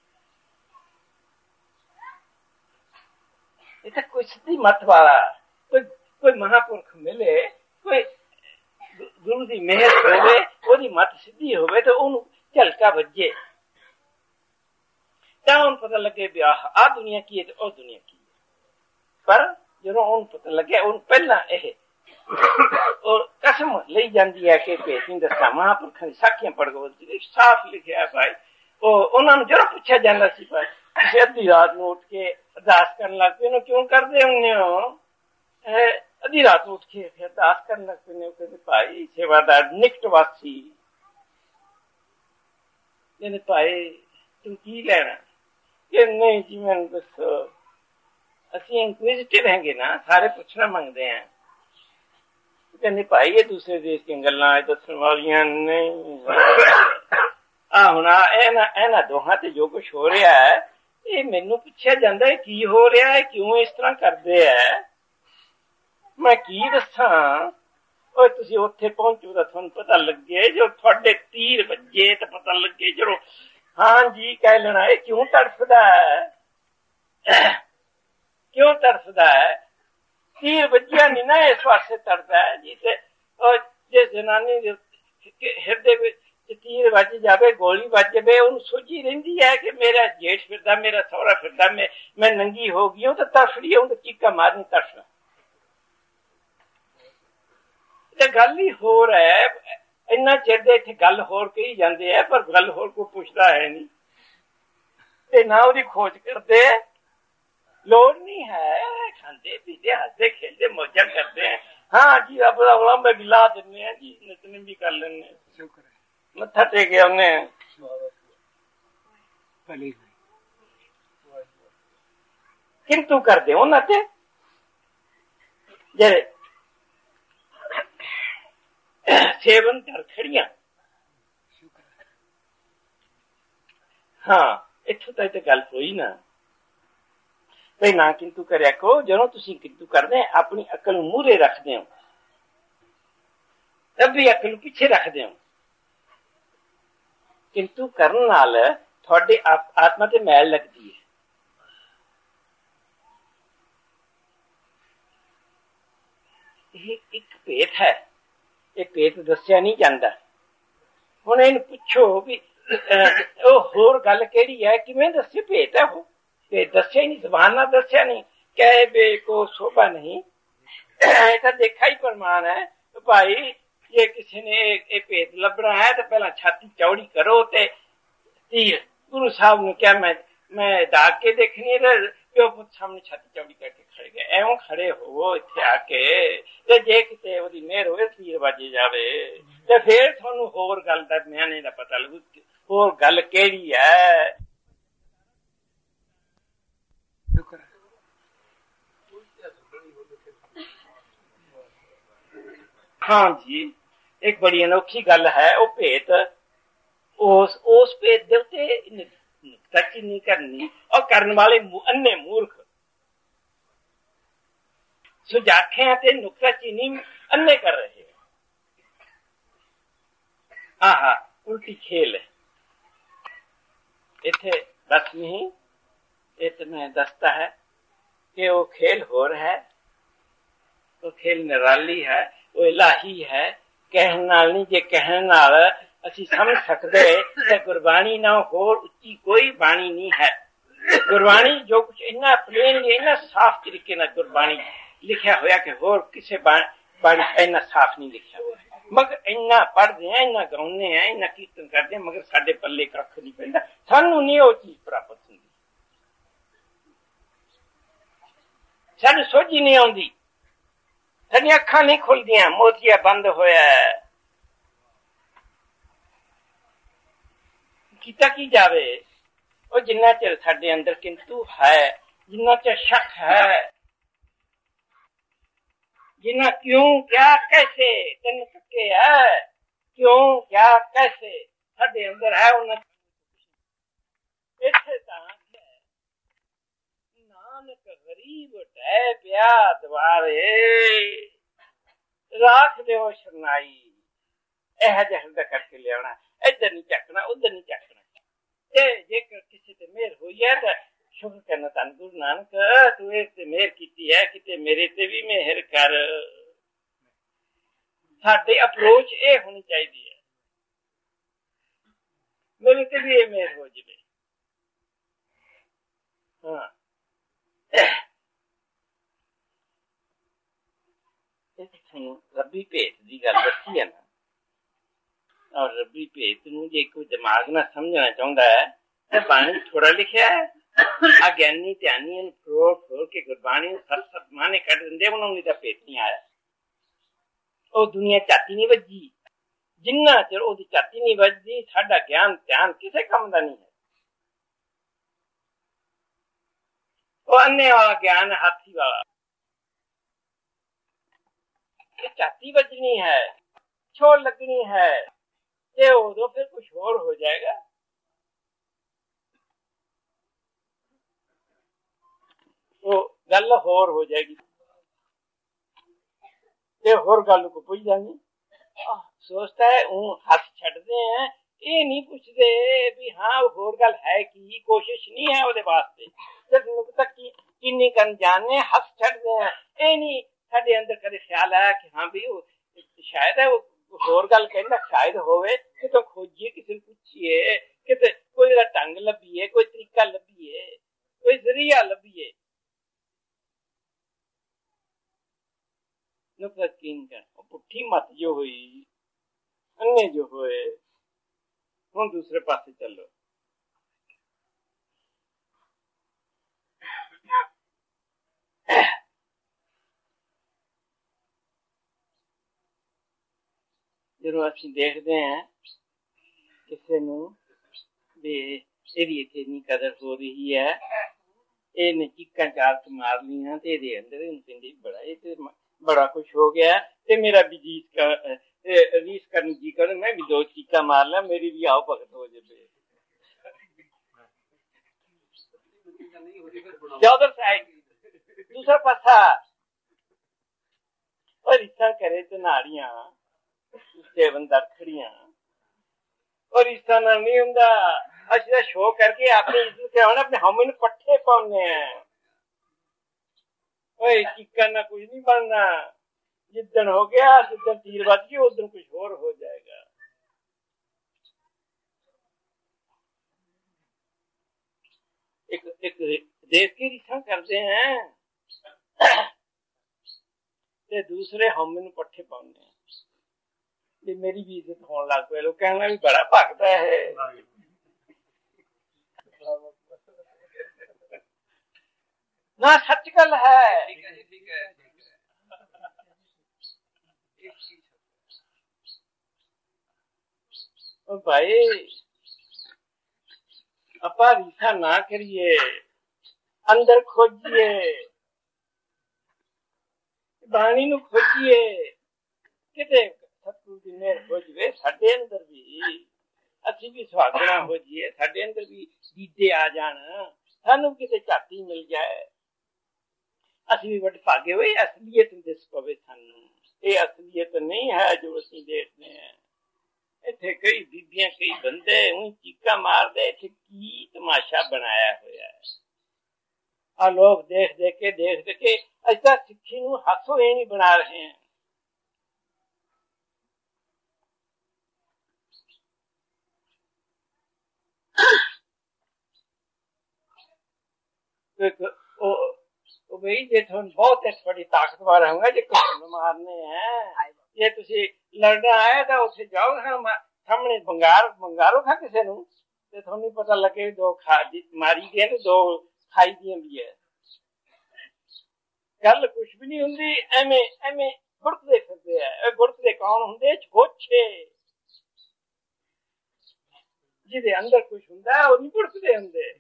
ਇਹ ਤਾਂ ਕੋਈ ਸਿੱਧੀ ਮੱਤ ਵਾਲਾ ਕੋਈ ਕੋਈ ਮਹਾਂਪੁਰਖ ਮਿਲੇ, ਕੋਈ ਗੁਰੂ ਦੀ ਮਿਹਰ ਹੋਵੇ, ਉਹਦੀ ਮੱਤ ਸਿੱਧੀ ਹੋਵੇ ਤੇ ਉਹਨੂੰ ਝਲਕਾ ਵੱਜੇ ਤਾਂ ਉਹਨੂੰ ਪਤਾ ਲੱਗੇ ਵੀ ਆਹ ਆਹ ਦੁਨੀਆ ਕੀ ਹੈ ਤੇ ਉਹ ਦੁਨੀਆ ਕੀ ਹੈ। ਪਰ ਜਦੋਂ ਉਹਨੂੰ ਪਤਾ ਲੱਗਿਆ, ਉਹਨੂੰ ਪਹਿਲਾਂ ਇਹ ਉਹ ਕਸਮ ਲਈ ਜਾਂਦੀ ਹੈ ਕਿ ਭੇਤ ਨਹੀਂ ਦੱਸਾਂ। ਮਹਾਂਪੁਰਖਾਂ ਦੀ ਸਾਖੀਆਂ ਪੜ੍ਹੋ, ਸਾਫ਼ ਲਿਖਿਆ ਭਾਈ। ਉਹ ਉਹਨਾਂ ਨੂੰ ਜਦੋਂ ਪੁੱਛਿਆ ਜਾਂਦਾ ਸੀ ਭਾਈ ਤੁਸੀਂ ਅੱਧੀ ਰਾਤ ਨੂੰ ਉੱਠ ਕੇ ਅਰਦਾਸ ਕਰਨ ਲੱਗ ਪਏ ਨੂੰ ਕਿਉਂ ਕਰਦੇ ਹੁੰਦੇ ਹੋ? ਅੱਧੀ ਰਾਤ ਨੂੰ ਉੱਠ ਕੇ ਫਿਰ ਅਰਦਾਸ ਕਰਨ ਲੱਗ ਪਏ ਨੇ। ਕਹਿੰਦੇ ਭਾਈ ਸੇਵਾਦਾਰ ਨਿਕਟ ਵਾਸੀ, ਕਹਿੰਦੇ ਭਾਈ ਤੂੰ ਕੀ ਲੈਣਾ? ਕਿ ਨਹੀਂ ਜੀ ਮੈਨੂੰ ਦੱਸੋ, ਅਸੀਂ ਇਨਕੁਇਜ਼ਿਟਿਵ ਹੈਗੇ ਨਾ, ਸਾਰੇ ਪੁੱਛਣਾ ਮੰਗਦੇ ਆ। ਕਹਿੰਦੇ ਭਾਈ ਇਹ ਦੂਸਰੇ ਦੇਸ਼ ਦੀਆਂ ਗੱਲਾਂ ਦੱਸਣ ਵਾਲੀਆਂ ਨਹੀਂ। ਆਹ ਹੁਣ ਇਹਨਾਂ ਇਹਨਾਂ ਦੋਹਾਂ ਤੇ ਜੋ ਕੁਛ ਹੋ ਰਿਹਾ ਹੈ, ਇਹ ਮੈਨੂੰ ਪੁੱਛਿਆ ਜਾਂਦਾ ਹੈ ਕੀ ਹੋ ਰਿਹਾ ਹੈ, ਕਿਉਂ ਇਸ ਤਰ੍ਹਾਂ ਕਰਦੇ ਹੈ, ਮੈਂ ਕੀ ਦੱਸਾਂ? ਉਹ ਤੁਸੀਂ ਉੱਥੇ ਪਹੁੰਚੋ ਤਾਂ ਤੁਹਾਨੂੰ ਪਤਾ ਲੱਗੇ, ਜੋ ਤੁਹਾਡੇ ਤੀਰ ਵੱਜੇ ਤਾਂ ਪਤਾ ਲੱਗੇ। ਜਦੋਂ ਹਾਂ ਜੀ ਕਹਿ ਲੈਣਾ ਇਹ ਕਿਉਂ ਤੜਫਦਾ ਹੈ, ਕਿਉਂ ਤੜਫਦਾ ਹੈ? ਤੀਰ ਵੱਜਿਆ ਨਹੀਂ ਨਾ ਇਸ ਵਾਸਤੇ ਤੜਫਦਾ ਹੈ ਜੀ। ਤੇ ਉਹ ਜੇ ਜਨਾਨੀ ਦੇ ਹਿਰਦੇ ਵਿੱਚ ਤੀਰ ਵੱਜ ਜਾਵੇ, ਗੋਲੀ ਵੱਜ ਜਾਵੇ, ਉਹਨੂੰ ਸੋਝੀ ਰਹਿੰਦੀ ਹੈ ਕਿ ਮੇਰਾ ਜੇਠ ਫਿਰਦਾ, ਮੇਰਾ ਸਹੁਰਾ ਫਿਰਦਾ, ਮੈਂ ਮੈਂ ਨੰਗੀ ਹੋ ਗਈ, ਉਹ ਤਾਂ ਤੜਫੜੀ, ਉਹ ਤਾਂ ਚੀਕਾਂ ਮਾਰਨੀ ਤੜਫਣਾ। ਤੇ ਗੱਲ ਹੀ ਹੋਰ ਹੈ। ਇੰਨਾ ਚਿਰ ਦੇ ਇੱਥੇ ਗੱਲ ਹੋਰ ਕਹੀ ਜਾਂਦੇ ਹੈ, ਪਰ ਗੱਲ ਹੋਰ ਕੋਈ ਪੁੱਛਦਾ ਹੈ ਨਹੀਂ ਤੇ ਨਾ ਉਹਦੀ ਖੋਜ ਕਰਦੇ। ਲੋੜ ਨਹੀਂ ਹੈ, ਖਾਂਦੇ ਪੀਂਦੇ ਹੱਸਦੇ ਖੇਲਦੇ ਮੌਜਾਂ ਕਰਦੇ ਹੈ। ਹਾਂ ਜੀ ਆਪਣਾ ਉਲਾਂਬੇ ਵੀ ਲਾ ਦਿੰਦੇ ਆ ਜੀ, ਨਿਤਨੇਮ ਵੀ ਕਰ ਲੈਂਦੇ, ਮੱਥਾ ਟੇਕਿਆ ਉਹਨੇ। ਕਿੰਤੂ ਕਰਦੇ ਉਹਨਾਂ ਤੇ ਜਿਹੜੇ ਸੇਵਨ ਕਰ ਖੜੀਆਂ। ਹਾਂ ਇੱਥੋਂ ਤੱਕ ਤੇ ਗੱਲ ਹੋਈ ਨਾ ਭਈ ਨਾ ਕਿੰਤੂ ਕਰਿਆ ਕਰੋ। ਜਦੋਂ ਤੁਸੀਂ ਕਿੰਤੂ ਕਰਦੇ ਆਪਣੀ ਅਕਲ ਨੂੰ ਮੂਹਰੇ ਰੱਖਦੇ ਹੋ, ਰੱਬੀ ਅਕਲ ਨੂੰ ਪਿੱਛੇ ਰੱਖਦੇ ਹੋ। ਕਿੰਤੂ ਕਰਨ ਨਾਲ ਤੁਹਾਡੇ ਆਤਮਾ ਤੇ ਮੈਲ ਲੱਗਦੀ ਹੈ। ਇਹ ਇੱਕ ਭੇਤ ਹੈ, ਇਹ ਭੇਤ ਦੱਸਿਆ ਨਹੀਂ ਜਾਂਦਾ। ਹੁਣ ਇਹਨੂੰ ਪੁੱਛੋ ਵੀ ਉਹ ਹੋਰ ਗੱਲ ਕਿਹੜੀ ਹੈ, ਕਿਵੇਂ ਦੱਸੇ ਭੇਤ ਹੈ ਉਹ? ਤੇ ਦੱਸਿਆ ਹੀ ਨਹੀਂ, ਜ਼ਬਾਨ ਨਾਲ ਦੱਸਿਆ ਨਹੀਂ। ਕਹੇ ਬੇ ਕੋ ਸ਼ੋਭਾ ਨਹੀਂ, ਇਹ ਤਾਂ ਦੇਖਾ ਹੀ ਪ੍ਰਮਾਣ ਹੈ ਭਾਈ। ਜੇ ਕਿਸੇ ਨੇ ਇਹ ਭੇਤ ਲੱਭਣਾ ਹੈ ਤਾਂ ਪਹਿਲਾਂ ਛਾਤੀ ਚੌੜੀ ਕਰੋ ਤੇ ਤੀਰ। ਗੁਰੂ ਸਾਹਿਬ ਨੂੰ ਕਿਹਾ ਮੈਂ ਮੈਂ ਦਾਗ ਕੇ ਦੇਖਣੀ ਹੈ, ਪਿਓ ਪੁੱਤ ਸਾਹਮਣੇ ਛਾਤੀ ਚੌੜੀ ਕਰਕੇ ਖੜੇ ਗਏ। ਐਵੇਂ ਖੜੇ ਹੋਵੋ ਇੱਥੇ ਆ ਕੇ, ਤੇ ਜੇ ਕਿਤੇ ਉਹਦੀ ਮਿਹਰ ਹੋਵੇ ਤੀਰ ਵੱਜ ਜਾਵੇ ਤੇ ਫੇਰ ਤੁਹਾਨੂੰ ਹੋਰ ਗੱਲ ਦਾ ਮਿਆਨੇ ਦਾ ਪਤਾ ਲੱਗੂ, ਹੋਰ ਗੱਲ ਕਿਹੜੀ ਹੈ। ਹਾਂ ਜੀ ਇੱਕ ਬੜੀ ਅਨੋਖੀ ਗੱਲ ਹੈ। ਉਹ ਭੇਤ ਉਸ ਉਸ ਭੇਤ ਦੇ ਉੱਤੇ ਨੁਕਤਾਚੀਨੀ ਨਹੀਂ ਕਰਨੀ, ਔਰ ਕਰਨ ਵਾਲੇ ਅੰਨੇ ਮੂਰਖ ਸੁਜਾਖਿਆਂ ਤੇ ਨੁਕਤਾਚੀਨੀ ਅੰਨੇ ਕਰ ਰਹੇ। ਆਹਾ ਉਲਟੀ ਖੇਲ ਹੈ ਇੱਥੇ। ਬਸ ਨਹੀਂ, ਇਹ ਤਾਂ ਮੈਂ ਦੱਸਦਾ ਹੈ ਕਿ ਉਹ ਖੇਲ ਹੋ ਰਿਹਾ ਹੈ। ਉਹ ਖੇਲ ਨਿਰਾਲੀ ਹੈ, ਉਹ ਇਲਾਹੀ ਹੈ। ਕਹਿਣ ਨਾਲ ਨਹੀਂ, ਜੇ ਕਹਿਣ ਨਾਲ ਅਸੀਂ ਸਮਝ ਸਕਦੇ ਤੇ ਗੁਰਬਾਣੀ ਨਾਲ ਹੋਰ ਉੱਚੀ ਕੋਈ ਬਾਣੀ ਨਹੀਂ ਹੈ। ਗੁਰਬਾਣੀ ਜੋ ਕੁਛ ਇੰਨਾ ਪਲੇਨਲੀ, ਇੰਨਾ ਸਾਫ਼ ਤਰੀਕੇ ਨਾਲ ਗੁਰਬਾਣੀ ਲਿਖਿਆ ਹੋਇਆ ਕਿ ਹੋਰ ਕਿਸੇ ਬਾਣੀ ਇੰਨਾ ਸਾਫ਼ ਨਹੀਂ ਲਿਖਿਆ ਹੋਇਆ। ਮਗਰ ਇੰਨਾ ਪੜ੍ਹਦੇ ਆ, ਇੰਨਾ ਗਾਉਂਦੇ ਆ, ਇੰਨਾ ਕੀਰਤਨ ਕਰਦੇ ਆ, ਮਗਰ ਸਾਡੇ ਪੱਲੇ ਕੱਖ ਨਹੀਂ ਪੈਂਦਾ। ਸਾਨੂੰ ਨਹੀਂ ਉਹ ਚੀਜ਼ ਪ੍ਰਾਪਤ ਹੁੰਦੀ, ਸਾਨੂੰ ਸੋਝੀ ਨਹੀਂ ਆਉਂਦੀ, ਸਾਡੀਆਂ ਅੱਖਾਂ ਨਹੀਂ ਖੁੱਲਦੀਆਂ, ਮੋਤੀਆ ਬੰਦ ਹੋਇਆ। ਕੀਤਾ ਕੀ ਜਾਵੇ? ਉਹ ਜਿੰਨਾ ਚਿਰ ਸਾਡੇ ਅੰਦਰ ਕਿੰਤੂ ਹੈ, ਜਿੰਨਾ ਚਿਰ ਸ਼ੱਕ ਹੈ, ਜਿੰਨਾ ਕਿਉਂ ਕਿਆ ਕੈਸੇ ਤਿੰਨ ਟੱਕੇ ਹੈ, ਕਿਉਂ ਕਿਆ ਕੈਸੇ ਸਾਡੇ ਅੰਦਰ ਹੈ, ਉਹਨਾਂ ਇੱਥੇ ਤਾਂ ਨਾਨਕ ਗਰੀਬ ਢਹਿ ਪਿਆ ਦੁਆਰੇ, ਰਾਖ ਦਿਓ ਸ਼ਰਨਾਈ। ਇਹੋ ਜਿਹਾ ਹਿਰਦਾ ਕਰਕੇ ਲਿਆਉਣਾ, ਇੱਧਰ ਨਹੀਂ ਚੱਕਣਾ ਉੱਧਰ ਨਹੀਂ ਚੱਕਣਾ। ਤੇ ਜੇਕਰ ਕਿਸੇ ਤੇ ਮਿਹਰ ਹੋਈ ਹੈ ਤਾਂ ਸ਼ੁਕਰ ਕਰਨਾ, ਧੰਨ ਗੁਰੂ ਨਾਨਕ ਤੂੰ ਇਹ ਤੇ ਮਿਹਰ ਕੀਤੀ ਹੈ, ਕਿਤੇ ਮੇਰੇ ਤੇ ਵੀ ਮਿਹਰ ਕਰ। ਸਾਡੀ ਅਪਰੋਚ ਇਹ ਹੋਣੀ ਚਾਹੀਦੀ ਹੈ, ਮੇਰੇ ਤੇ ਵੀ ਇਹ ਮਿਹਰ ਹੋ ਜਾਵੇ। ਹਾਂ ਰੱਬੀ ਭੇਤ ਦੀ ਗੱਲ ਦੱਸੀ ਹੈ ਨਾ, ਔਰ ਰੱਬੀ ਭੇਤ ਨੂੰ ਜੇ ਕੋਈ ਦਿਮਾਗ ਨਾਲ ਸਮਝਣਾ ਚਾਹੁੰਦਾ ਹੈ ਤਾਂ ਬਾਣੀ ਥੋੜਾ ਲਿਖਿਆ ਹੈ, ਆ ਗਿਆਨੀ ਧਿਆਨੀ ਨੂੰ ਫਰੋੜ ਫਰੋੜ ਕੇ ਗੁਰਬਾਣੀ ਨੂੰ ਸੱਤ ਸੱਤ ਮਾਨੇ ਕੱਢ ਦਿੰਦੇ, ਉਹਨਾਂ ਨੂੰ ਤਾਂ ਭੇਤ ਨਹੀਂ ਆਇਆ। ਉਹ ਦੁਨੀਆ ਝਾਤੀ ਨਹੀਂ ਵੱਜੀ, ਜਿੰਨਾ ਚਿਰ ਉਹਦੀ ਝਾਤੀ ਨਹੀਂ ਵੱਜਦੀ ਸਾਡਾ ਗਿਆਨ ਧਿਆਨ ਕਿਸੇ ਕੰਮ ਦਾ ਨਹੀਂ ਹੈ। ਉਹ ਅੰਨੇ ਵਾਲਾ ਗਿਆਨ ਹਾਥੀ ਵਾਲਾ, ਇਹ ਝਾਤੀ ਵੱਜਣੀ ਹੈ, ਛੋੜ ਲੱਗਣੀ ਹੈ, ਤੇ ਉਦੋਂ ਫਿਰ ਕੁਛ ਹੋਰ ਹੋ ਜਾਏਗਾ। ਉਹ ਗੱਲ ਹੋਰ ਹੋ ਜਾਏਗੀ ਤੇ ਹੋਰ ਗੱਲ को ਪੁੱਛ ਜਾਣੀ। ਸੋਚਦਾ ਹੈ ਉਹ ਹੱਥ ਛੱਡਦੇ ਹੈ, ਇਹ ਨਹੀਂ ਪੁੱਛਦੇ ਵੀ ਹਾਂ ਹੋਰ ਗੱਲ ਹੈ ਕੀ, ਕੋਸ਼ਿਸ਼ ਨਹੀਂ ਹੈ ਉਹਦੇ ਵਾਸਤੇ, ਸਿਰਫ ਨੁਕਤਾ ਕੀ ਕਿੰਨੀ ਕਰਨ ਜਾਣੇ ਹੱਥ ਛੱਡਦੇ ਹੈ। ਇਹ ਨਹੀਂ ਸਾਡੇ ਅੰਦਰ ਕਦੇ ਖਿਆਲ ਆਇਆ ਕਿ ਹਾਂ ਵੀ ਉਹ ਸ਼ਾਇਦ ਹੈ ਉਹ ਹੋਰ ਗੱਲ ਕਹਿੰਦਾ, ਸ਼ਾਇਦ ਹੋਵੇ, ਕਿਤੋਂ ਖੋਜੀਏ, ਕਿਸੇ ਨੂੰ ਪੁੱਛੀਏ, ਕਿਤੇ ਕੋਈ ਦਾ ਢੰਗ ਲੱਭੀਏ, ਕੋਈ ਤਰੀਕਾ ਲੱਭੀਏ, ਕੋਈ ਜ਼ਰੀਆ ਲੱਭੀਏ। ਨੁਕਤਾ ਕੀਨ ਕਰ ਉਹ ਪੁੱਠੀ ਮੱਤ ਜੋ ਹੋਈ, ਅੰਨੇ ਜੋ ਹੋਏ, ਹੁਣ ਦੂਸਰੇ ਪਾਸੇ ਚੱਲੋ। ਜਦੋਂ ਅਸੀਂ ਦੇਖਦੇ ਹਾਂ ਕਿਸੇ ਨੂੰ ਵੀ ਇਹਦੀ ਇੱਥੇ ਇੰਨੀ ਕਦਰ ਹੋ ਰਹੀ ਹੈ, ਇਹਨੇ ਚੀਕਾਂ ਚਾਰ ਮਾਰ ਲਈਆਂ ਤੇ ਇਹਦੇ ਅੰਦਰ ਇਹਨੂੰ ਕਹਿੰਦੀ ਬੜਾ ਇਹ ਤੇ ਬੜਾ ਕੁਛ ਹੋ ਗਿਆ ਤੇ ਮੇਰਾ ਵੀ ਜੀ ਰੀਸ ਕਰਨ ਜੀ ਕਰ, ਮੈਂ ਵੀ ਦੋ ਚੀਕਾਂ ਮਾਰ ਲਿਆ, ਮੇਰੀ ਵੀ ਆਓ ਭਗਤ ਹੋ ਜਾਵੇ। ਉਧਰ ਸਾਈਡ ਦੂਸਰਾ ਪਾਸਾ और ईसा करे तो नाड़ियां सेवन दरखड़ियां और ईसा ना नहीं हुंदा। अच्छा शो करके अपनी इज्जत कराना, अपने हम इन पट्ठे पाने हैं। ओए चिक्का ना कुछ नहीं बनना, जिद्दन हो गया जिद्दन तीर बज गई उस दिन कुछ और हो जाएगा। एक एक देश की रिश्ता करते हैं ते दूसरे हम इन पट्ठे पाने हैं। मेरी भी इज्जत होने लग पे, लोग कहना भी बड़ा भगता है। ना सच गल है, ठीक है ठीक है। ओ भाई अपा रीसा ना करिए, अंदर खोजिए, बाणी नूं खोजिए, किते सतगुरु दी मेहर हो जावे साडे अंदर भी, असीं भी सुहागना हो जाइए, साडे अंदर भी दीदे आ जाण, सानू किते झाती मिल जाए, असीं भी बड़े भागे होए। असलियत दिस पवे सानू, ये असलियत नहीं है जो असीं देखते हैं। इत्थे कई बीबियां कई बंदे उन चीका मारदे, इत्थे की तमाशा बनाया होया है। आ लोग देख देख के देख देख के ऐसा सिक्खी नूं हाथों ही नहीं बना रहे हैं। भाई जे तुम बहुत थोड़ी ताकतवर होंगे, जे कुछ मारने हैं, जे तुसी लड़ना है तो उसे जाओ, हम सामने बंगार बंगारो खा किसी नूं ते थोड़ी पता लगे दो खा मारी गए तो दो खाई दियां भी है। गल कुछ भी नहीं हुंदी, एवें एवें गुड़कदे फिरदे है। गुड़कदे कौन हुंदे? छोछे जिहदे अंदर कुछ हुंदा है, ओह नहीं गुड़कदे हुंदे।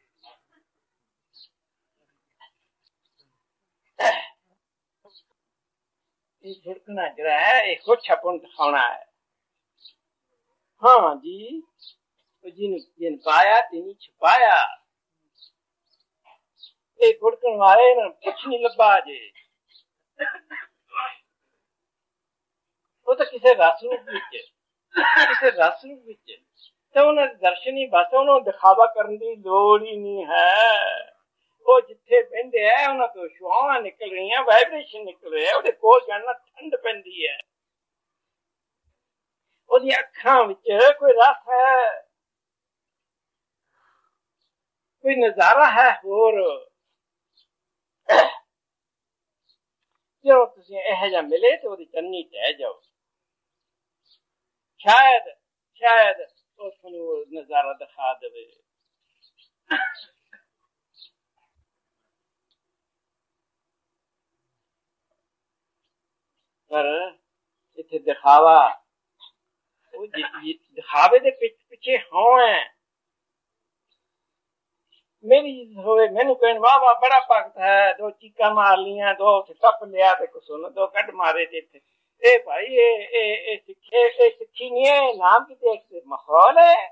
ये गुड़कना जरा है, ये कुछ अपन दिखाना है। हाँ जी, जिन जिन पाया तिन छुपाया। ये गुड़कन वाले ना कुछ नहीं लब्बा जे, वो तो किसी रस रूप विच ਕਿਸੇ ਰਸ ਰੂਪ ਵਿੱਚ ਤਾਂ ਉਹਨਾਂ ਦੇ ਦਰਸ਼ਨ ਹੀ ਬਸ ਉਹਨੂੰ ਦਿਖਾਵਾ ਕਰਨ ਦੀ ਲੋੜ ਹੀ ਨਹੀਂ ਹੈ। ਉਹ ਜਿੱਥੇ ਬਹਿੰਦੇ ਹੈ ਉਹਨਾਂ ਤੋਂ ਛੁਆਵਾਂ ਨਿਕਲ ਰਹੀਆਂ, ਵਾਈਬ੍ਰੇਸ਼ਨ ਨਿਕਲ ਰਿਹਾ, ਉਹਦੇ ਕੋਲ ਜਾਣਾ ਠੰਡ ਪੈਂਦੀ ਹੈ। ਉਹਦੀਆਂ ਅੱਖਾਂ ਵਿੱਚ ਕੋਈ ਰਸ ਹੈ, ਕੋਈ ਨਜ਼ਾਰਾ ਹੈ ਹੋਰ। ਜਦੋਂ ਤੁਸੀਂ ਇਹੋ ਜਿਹਾ ਮਿਲੇ ਤੇ ਉਹਦੀ ਚੰਨੀ ਟਹਿ ਜਾਓ, ਸ਼ਾਇਦ ਸ਼ਾਇਦ ਉਹ ਤੁਹਾਨੂੰ ਨਜ਼ਾਰਾ ਦਿਖਾ ਦੇਵੇ। ਪਰ ਇੱਥੇ ਦਿਖਾਵਾ, ਉਹ ਦਿਖਾਵੇ ਦੇ ਪਿੱਛੇ ਹਾਂ ਹੈ। ਮੇਰੀ ਹੋਵੇ ਮੈਨੂੰ ਕਹਿਣ ਵਾਹ ਵਾਹ ਬੜਾ ਭਗਤ ਹੈ, ਦੋ ਚੀਕਾਂ ਮਾਰ ਲੀਆਂ, ਦੋ ਟੱਪ ਲਿਆ ਤੇ ਕੁਛ ਉਹਨੂੰ ਦੋ ਕੱਢ ਮਾਰੇ ਤੇ ਇੱਥੇ ਇਹ ਭਾਈ ਇਹ ਇਹ ਇਹ ਸਿੱਖੇ ਇਹ ਸਿੱਖੀ ਨਹੀਂ ਹੈ, ਨਾਮ ਕਿਤੇ ਮਾਹੌਲ ਹੈ।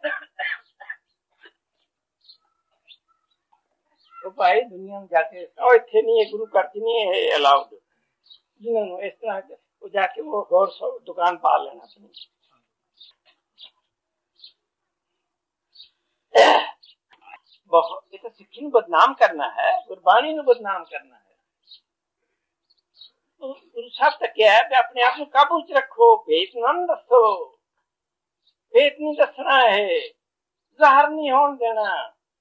ਉਹ ਭਾਈ ਦੁਨੀਆ ਨੂੰ ਜਾ ਕੇ ਉਹ ਇੱਥੇ ਨਹੀਂ, ਇਹ ਗੁਰੂ ਘਰ ਚ ਨਹੀਂ ਇਹ ਅਲਾਉਡ। ਜਿਨ੍ਹਾਂ ਨੂੰ ਇਸ ਤਰ੍ਹਾਂ ਉਹ ਜਾ ਕੇ ਉਹ ਹੋਰ ਦੁਕਾਨ ਪਾ ਲੈਣਾ ਆਪਣੀ। बहुत ये तो सिक्खी ਨੂੰ ਬਦਨਾਮ ਕਰਨਾ ਹੈ, ਗੁਰਬਾਣੀ ਨੂੰ ਬਦਨਾਮ ਕਰਨਾ ਹੈ। ਗੁਰੂ ਸਾਹਿਬ ਤਾਂ ਕਿਹਾ ਹੈ ਕਿ ਆਪਣੇ ਆਪ ਨੂੰ ਕਾਬੂ ਚ ਰੱਖੋ, ਭੇਤ ਨਾ ਦੱਸੋ, ਭੇਤ ਨਹੀਂ ਦੱਸਣਾ ਹੈ, ਜ਼ਾਹਰ ਨਹੀਂ ਹੋਣ ਦੇਣਾ।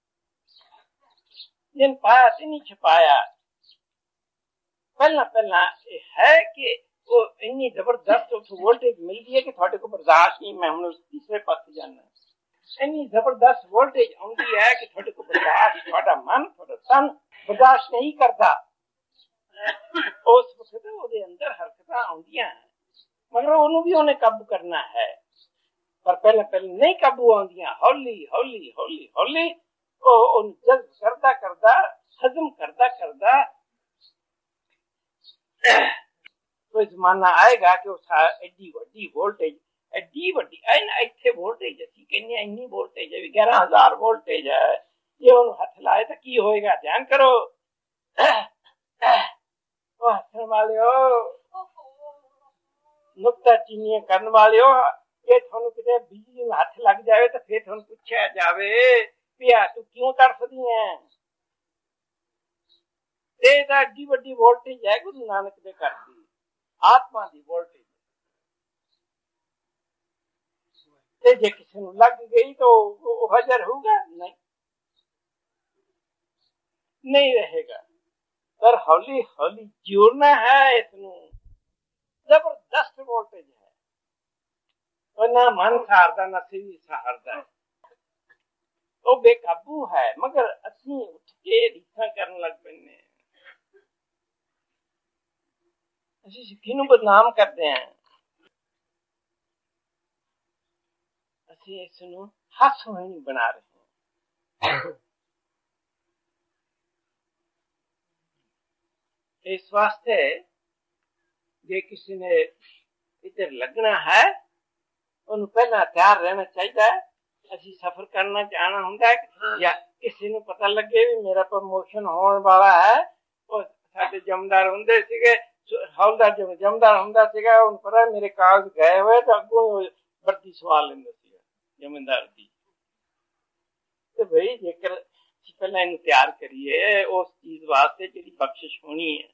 ਜਿਨ ਪਾਇਆ ਤੇ ਨਹੀਂ ਛਪਾਇਆ। ਪਹਿਲਾਂ ਪਹਿਲਾਂ ਇਹ ਹੈ ਕਿ ਉਹ ਇੰਨੀ ਜ਼ਬਰਦਸਤ ਉੱਥੋਂ ਵੋਲਟੇਜ ਮਿਲਦੀ ਹੈ ਕਿ ਤੁਹਾਡੇ ਕੋਲ ਬਰਦਾਸ਼ਤ ਨਹੀਂ। ਮੈਂ ਹੁਣ ਤੀਸਰੇ ਪਾਸੇ ਜਾਣਾ, ਇੰਨੀ ਜ਼ਬਰਦਸਤ ਵੋਲਟੇਜ ਆਉਂਦੀ ਹੈ ਕਿ ਤੁਹਾਡੇ ਕੋਲ ਬਰਦਾਸ਼ਤ, ਤੁਹਾਡਾ ਮਨ, ਤੁਹਾਡਾ ਤਨ ਬਰਦਾਸ਼ਤ ਨਹੀਂ ਕਰਦਾ। ਉਸ ਵਕਤ ਉਹਦੇ ਅੰਦਰ ਹਰਕਤਾਂ ਆਉਂਦੀਆਂ ਹੈ, ਮਗਰ ਉਹਨੂੰ ਵੀ ਉਹਨੇ ਕਾਬੂ ਕਰਨਾ ਹੈ। ਪਰ ਪਹਿਲਾਂ ਪਹਿਲਾਂ ਨਹੀਂ ਕਾਬੂ ਆਉਂਦੀਆਂ, ਹੌਲੀ ਹੌਲੀ ਹੌਲੀ ਹੌਲੀ ਉਹ ਉਹਨੂੰ ਜਜ਼ਬ ਕਰਦਾ ਕਰਦਾ, ਹਜ਼ਮ ਕਰਦਾ ਕਰਦਾ ਕੋਈ ਜ਼ਮਾਨਾ ਆਏਗਾ ਕਿ ਉਹ ਐਡੀ ਵੱਡੀ ਵੋਲਟੇਜ, ਐਡੀ ਵੱਡੀ ਇੱਥੇ ਵੋਲਟੇਜ ਅਸੀਂ ਕਹਿੰਦੇ ਹਾਂ ਇੰਨੀ ਵੋਲਟੇਜ ਹੈ ਵੀ ਗਿਆਰਾਂ ਹਜ਼ਾਰ ਵੋਲਟੇਜ ਹੈ। ਜੇ ਉਹਨੂੰ ਹੱਥ ਲਾਏ ਤਾਂ ਕੀ ਹੋਏਗਾ? ਧਿਆਨ ਕਰੋ। ਉਹ ਹੱਥਣ ਵਾਲਿਓ, ਨੁਕਤਾ ਚੀਨੀਆਂ ਕਰਨ ਵਾਲਿਓ, ਜੇ ਤੁਹਾਨੂੰ ਕਿਤੇ ਬਿਜਲੀ ਨੂੰ ਹੱਥ ਲੱਗ ਜਾਵੇ ਤਾਂ ਫਿਰ ਤੁਹਾਨੂੰ ਪੁੱਛਿਆ ਜਾਵੇ ਪਿਆ ਤੂੰ ਕਿਉਂ ਤੜਫਦੀ ਹੈ? ਇਹ ਤਾਂ ਐਡੀ ਵੱਡੀ ਵੋਲਟੇਜ ਹੈ ਗੁਰੂ ਨਾਨਕ ਦੇ ਘਰ ਦੀ, ਆਤਮਾ ਦੀ ਵੋਲਟੇਜ। ਤੇ ਜੇ ਕਿਸੇ ਨੂੰ ਲੱਗ ਗਈ ਤਾਂ ਉਹ ਹਜ਼ਰ ਹੋਊਗਾ? ਨਹੀਂ, ਨਹੀਂ ਰਹੇਗਾ। ਪਰ ਹੌਲੀ ਹੌਲੀ ਜੋੜਨਾ ਹੈ ਇਸ ਨੂੰ। ਜ਼ਬਰਦਸਤ ਵੋਲਟੇਜ ਹੈ, ਉਹ ਨਾ ਮਨ ਸਹਾਰਦਾ ਨਾ ਸਰੀਰ ਸਹਾਰਦਾ। ਉਹ ਬੇਕਾਬੂ ਹੈ, ਮਗਰ ਅਸੀਂ ਉੱਠ ਕੇ ਰੀਸਾਂ ਕਰਨ ਲੱਗ ਪੈਂਦੇ ਹਾਂ। ਅਸੀਂ ਸਿੱਖੀ ਨੂੰ ਬਦਨਾਮ ਕਰਦੇ ਹਾਂ। ਅਸੀਂ ਇਸ ਨੂੰ ਹਾਸੋਹੀਣੀ ਬਣਾ ਰਹੇ ਹਾਂ। ਇਸ ਵਾਸਤੇ ਜੇ ਕਿਸੇ ਨੇ ਇੱਧਰ ਲੱਗਣਾ ਹੈ ਉਹਨੂੰ ਪਹਿਲਾਂ ਤਿਆਰ ਰਹਿਣਾ ਚਾਹੀਦਾ ਹੈ। ਅਸੀਂ ਸਫ਼ਰ ਕਰਨਾ ਚਾਹਣਾ ਹੁੰਦਾ ਹੈ ਜਾਂ ਕਿਸੇ ਨੂੰ ਪਤਾ ਲੱਗੇ ਵੀ ਮੇਰਾ ਪ੍ਰਮੋਸ਼ਨ ਹੋਣ ਵਾਲਾ ਹੈ। ਉਹ ਸਾਡੇ ਜਮਦਾਰ ਹੁੰਦੇ ਸੀਗੇ, ਹੌਲਦਾਰ ਜਮਦਾਰ ਹੁੰਦਾ ਸੀਗਾ, ਉਹਨੂੰ ਪਤਾ ਮੇਰੇ ਕਾਗਜ਼ ਗਏ ਹੋਏ ਤਾਂ ਅੱਗੋਂ ਵਰਦੀ ਸਵਾ ਲੈਂਦਾ ਸੀਗਾ ਜਮੀਂਦਾਰ ਦੀ। ਤੇ ਬਈ ਜੇਕਰ ਅਸੀਂ ਪਹਿਲਾਂ ਇਹਨੂੰ ਤਿਆਰ ਕਰੀਏ ਉਸ ਚੀਜ਼ ਵਾਸਤੇ ਜਿਹੜੀ ਬਖਸ਼ਿਸ਼ ਹੋਣੀ ਹੈ,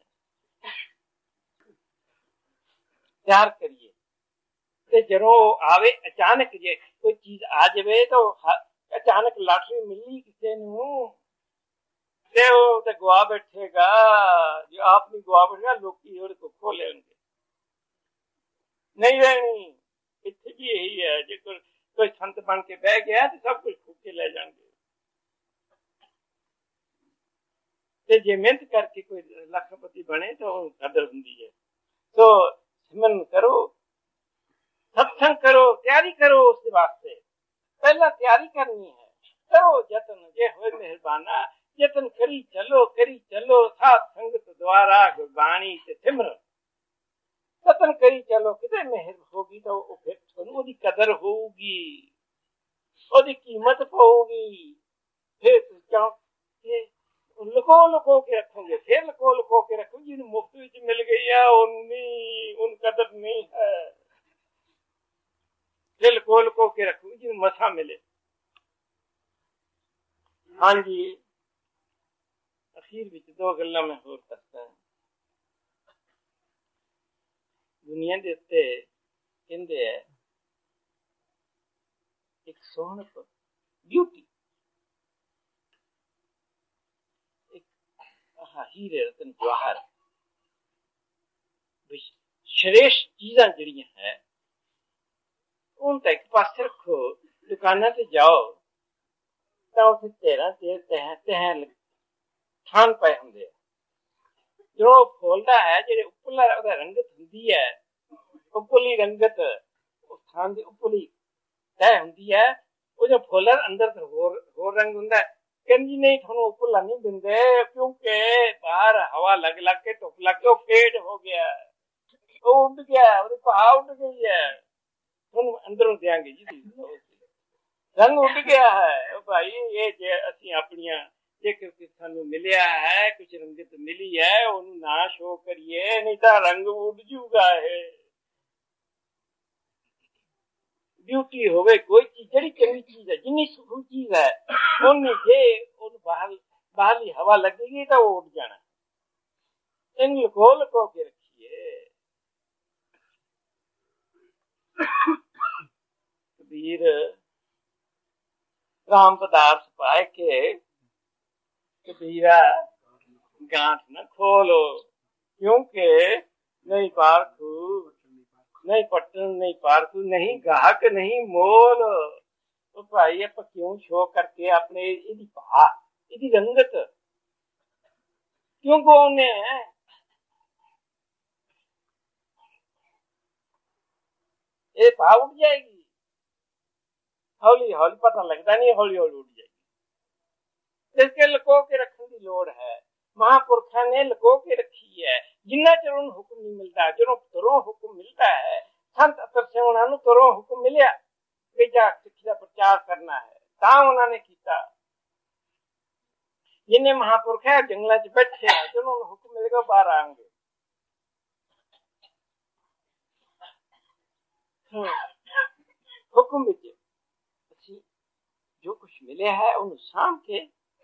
ਤਿਆਰ ਕਰੀਏ। ਤੇ ਜਦੋਂ ਆਵੇ ਅਚਾਨਕ, ਜੇ ਕੋਈ ਚੀਜ਼ ਆ ਜਾਵੇ ਤਾਂ ਅਚਾਨਕ ਲਾਟਰੀ ਮਿਲੀ ਕਿਸੇ ਨੂੰ ਤੇ ਉਹ ਤੇ ਗਵਾ ਬੈਠੇਗਾ। ਜੇ ਆਪ ਨਹੀਂ ਗਵਾ ਬੈਠੇਗਾ ਲੋਕੀ ਉਹਦੇ ਕੋਲ ਖੋ ਲੈਣਗੇ। ਨਹੀਂ ਰਹਿਣੀ। ਇੱਥੇ ਵੀ ਇਹੀ ਹੈ, ਜੇ ਕੋਈ ਕੋਈ ਸੰਤ ਬਣ ਕੇ ਬਹਿ ਗਿਆ ਤੇ ਸਭ ਕੁਝ ਖੋ ਕੇ ਲੈ ਜਾਣਗੇ। ਤੇ ਜੇ ਮਿਹਨਤ ਕਰਕੇ ਕੋਈ ਲੱਖਪਤੀ ਬਣੇ ਤਾਂ ਉਹ ਕਦਰ ਹੁੰਦੀ ਹੈ। ਸੋ ਸਿਮਰਨ ਕਰੋ, ਸਤਸੰਗ ਕਰੋ, ਤਿਆਰੀ ਕਰੋ। ਉਸ ਵਾਸਤੇ ਪਹਿਲਾਂ ਤਿਆਰੀ ਕਰਨੀ ਹੈ। ਕਰੋ ਯਤਨ, ਜੇ ਹੋਏ ਮਿਹਰਬਾਨਾ ਯਤਨ ਕਰੀ ਚਲੋ, ਕਰੀ ਚਲੋ ਸਾਧ ਸੰਗਤ ਦੁਆਰਾ ਗੁਰਬਾਣੀ ਤੇ ਸਿਮਰਨ। ਯਤਨ ਕਰੀ ਚਲੋ, ਕਿਤੇ ਮਿਹਰ ਹੋਗੀ ਤਾਂ ਉਹ ਫਿਰ ਤੁਹਾਨੂੰ ਉਹਦੀ ਕਦਰ ਹੋਊਗੀ, ਉਹਦੀ ਕੀਮਤ ਪਊਗੀ। ਫਿਰ ਲੁਕੋ ਲੁਕੋ ਕੇ ਰੱਖੋਗੇ, ਫਿਰ ਲੁਕੋ ਲੁਕੋ ਕੇ ਰੱਖੋ। ਜਿਹਨੂੰ ਮੁਫਤ ਵਿੱਚ ਮਿਲ ਗਈ ਆ ਉਹਨੂੰ ਨਹੀਂ, ਉਹਨੂੰ ਕਦਰ ਨਹੀਂ ਹੈ। दिल को लुको के रखूंगी जिन्हें मसा मिले। हाँ जी, अखीर विच दो गल्लां मैं होर दसदा। दुनिया दे उत्ते कहंदे है एक सोहणप ब्यूटी, एक हीरे रतन जवाहर श्रेष्ठ चीजां जड़ियां है उन तक पास रखो। दुकाना ते जाओ तो उसे तेरह तेर तह तह थान पाए होंगे। जो फूलदा है जेडे उपला ओदा रंगत हुंदी है, उपली रंगत उस थान दी उपली तह हुंदी है। वो जो फूलर अंदर तो होर होर रंग हुंदा है। कंजी नहीं थानू उपला नहीं दिंदे क्योंकि बाहर हवा लग लग के धुप लग के फेड हो गया, वो उड़ गया, वो भाव उड़ गई है। थानू अंदरों देंगे जी रंग उड़ गया है भाई। ये जे असी अपनियां जेकर सानू मिलिया है कुछ रंगत मिली है ओनू ना शो करिए, नहीं तो रंग उड़ जूगा है। ब्यूटी होवे कोई चीज जड़ी चंगी चीज है, जिन्नी सुखी चीज है ओनी जे ओनू बाहर बाहरली हवा लगेगी तो वो उड़ जाना। इन लुको लुको के रखिए। कबीर राम पदार्थ पाए के कबीरा गांठ न खोलो क्योंकि नहीं पारखू नहीं पट्टन नहीं पारखू नहीं गाहक नहीं मोल। तो भाई आप क्यों शो करके अपने इदी भा इदी रंगत क्यों गोने ये भाव उठ जाएगी। हौली हौली पता लगता नहीं, हौली हौली उठ जाएगी। इसके लुको के रखने की लोड़ है। महापुरखा ने लुको के रखी है। जिन्ना चर उन हुक्म नहीं मिलता, जो तुरों हुक्म मिलता है। संत अतर से उन्होंने तुरों हुक्म मिलिया बेजा सिक्खी का प्रचार करना है ता उन्होंने किया। जिन्हें महापुरखा जंगलों च बैठे जो उन्होंने हुक्म मिलेगा बाहर आएंगे। हुक्म विच जो कुछ मिले है उन्हें साम के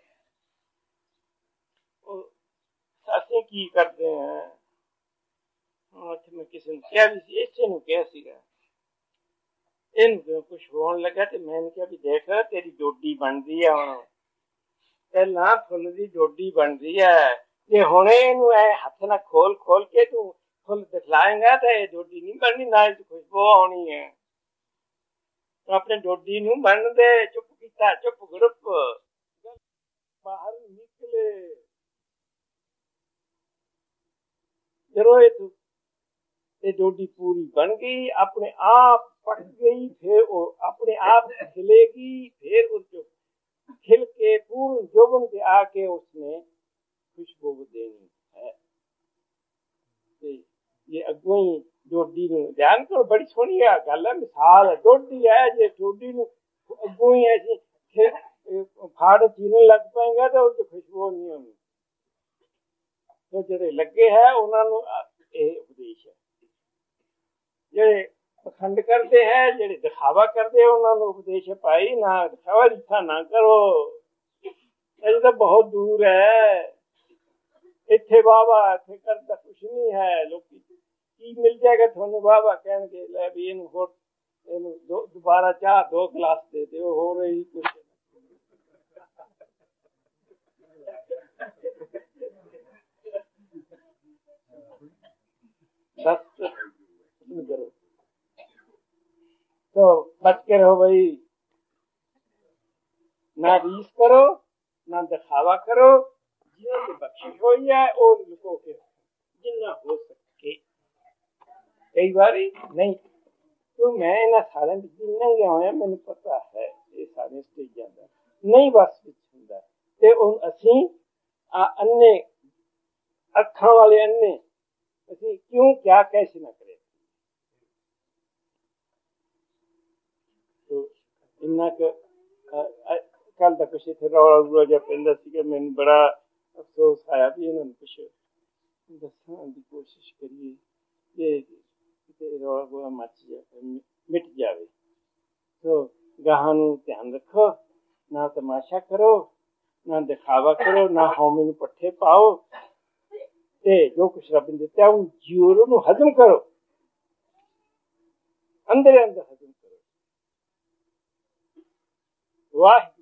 असें की करते हैं। मैं किसी ने क्या भी इसे नु क्या सीगा इन कुछ होने लगा तो मैंने क्या भी देख तेरी डोडी बन रही है हुण पहला फुल दी डोडी बन रही है जे हुणे इनू ऐ हथ ना खोल खोल के तू फुल दिखलाएगा तो ये डोडी नहीं बननी ना खुशबू आनी है। तो अपने डोडी नू बन दे। चुप कीता चुप ग्रुप बाहर निकले जरो ये तू ये डोडी पूरी बन गई अपने आप पक गई फिर वो अपने आप खिलेगी फिर उस जो खिल के पूर्ण जोबन के आके उसने खुशबू देनी है। तो ये अगुआ ही डोडी नू ध्यान करो बड़ी सोहनी गल है मिसाल है डोडी है जे डोडी नू अगुआ ही ऐसी फाड़ चीरन लग पाएंगे तो उस खुशबू नहीं होनी। तो जेडे लगे है उन्होंने उपदेश है। जेडे पखंड करते हैं जेडे दिखावा करते हैं उन्होंने उपदेश है भाई ना दिखावा इच्छा ना करो। अजे तो बहुत दूर है इत्थे बाबा इत्थे करता कुछ नहीं है। लोग की मिल जाएगा थोनू बाबा कहणगे ले भी इनू होर इनू दोबारा चाह दो गिलास दे दे हो रही कुछ करो। तो बच के रहो भाई, ना रीस करो ना दिखावा करो। जिन्होंने बख्शिश हुई है और लुको के जिन्ना हो सके। कई बार नहीं तो मैं इन्हें सारे जिन्ना गया हुआ मैंने पता है ये सारे स्टेजां दा नहीं बस हुंदा ते हुण असीं अन्ने अखां वाले अन्ने असीं क्यों क्या कैसे ना करें। तो इन्ना कल तक कुछ इत्थे रौला रूला जिहा पैंदा सीगा मैनूं बड़ा अफसोस आया भी इन्हां नूं कुछ दस्सण दी कोशिश करिए कि किते रौला रूला मच जाए मिट जाए। ਸੋ ਗਾਹਾਂ ਨੂੰ ਧਿਆਨ ਰੱਖੋ, ਨਾ ਤਮਾਸ਼ਾ ਕਰੋ, ਨਾ ਦਿਖਾਵਾ ਕਰੋ, ਨਾ ਹਉਮੈ ਨੂੰ ਪੱਠੇ ਪਾਓ, ਤੇ ਜੋ ਕੁਛ ਰੱਬ ਨੇ ਦਿੱਤਾ ਉਹ ਜੀਓ, ਉਹਨੂੰ ਹਜ਼ਮ ਕਰੋ, ਅੰਦਰ ਅੰਦਰ ਹਜ਼ਮ ਕਰੋ। ਵਾਹਿਗੁਰੂ।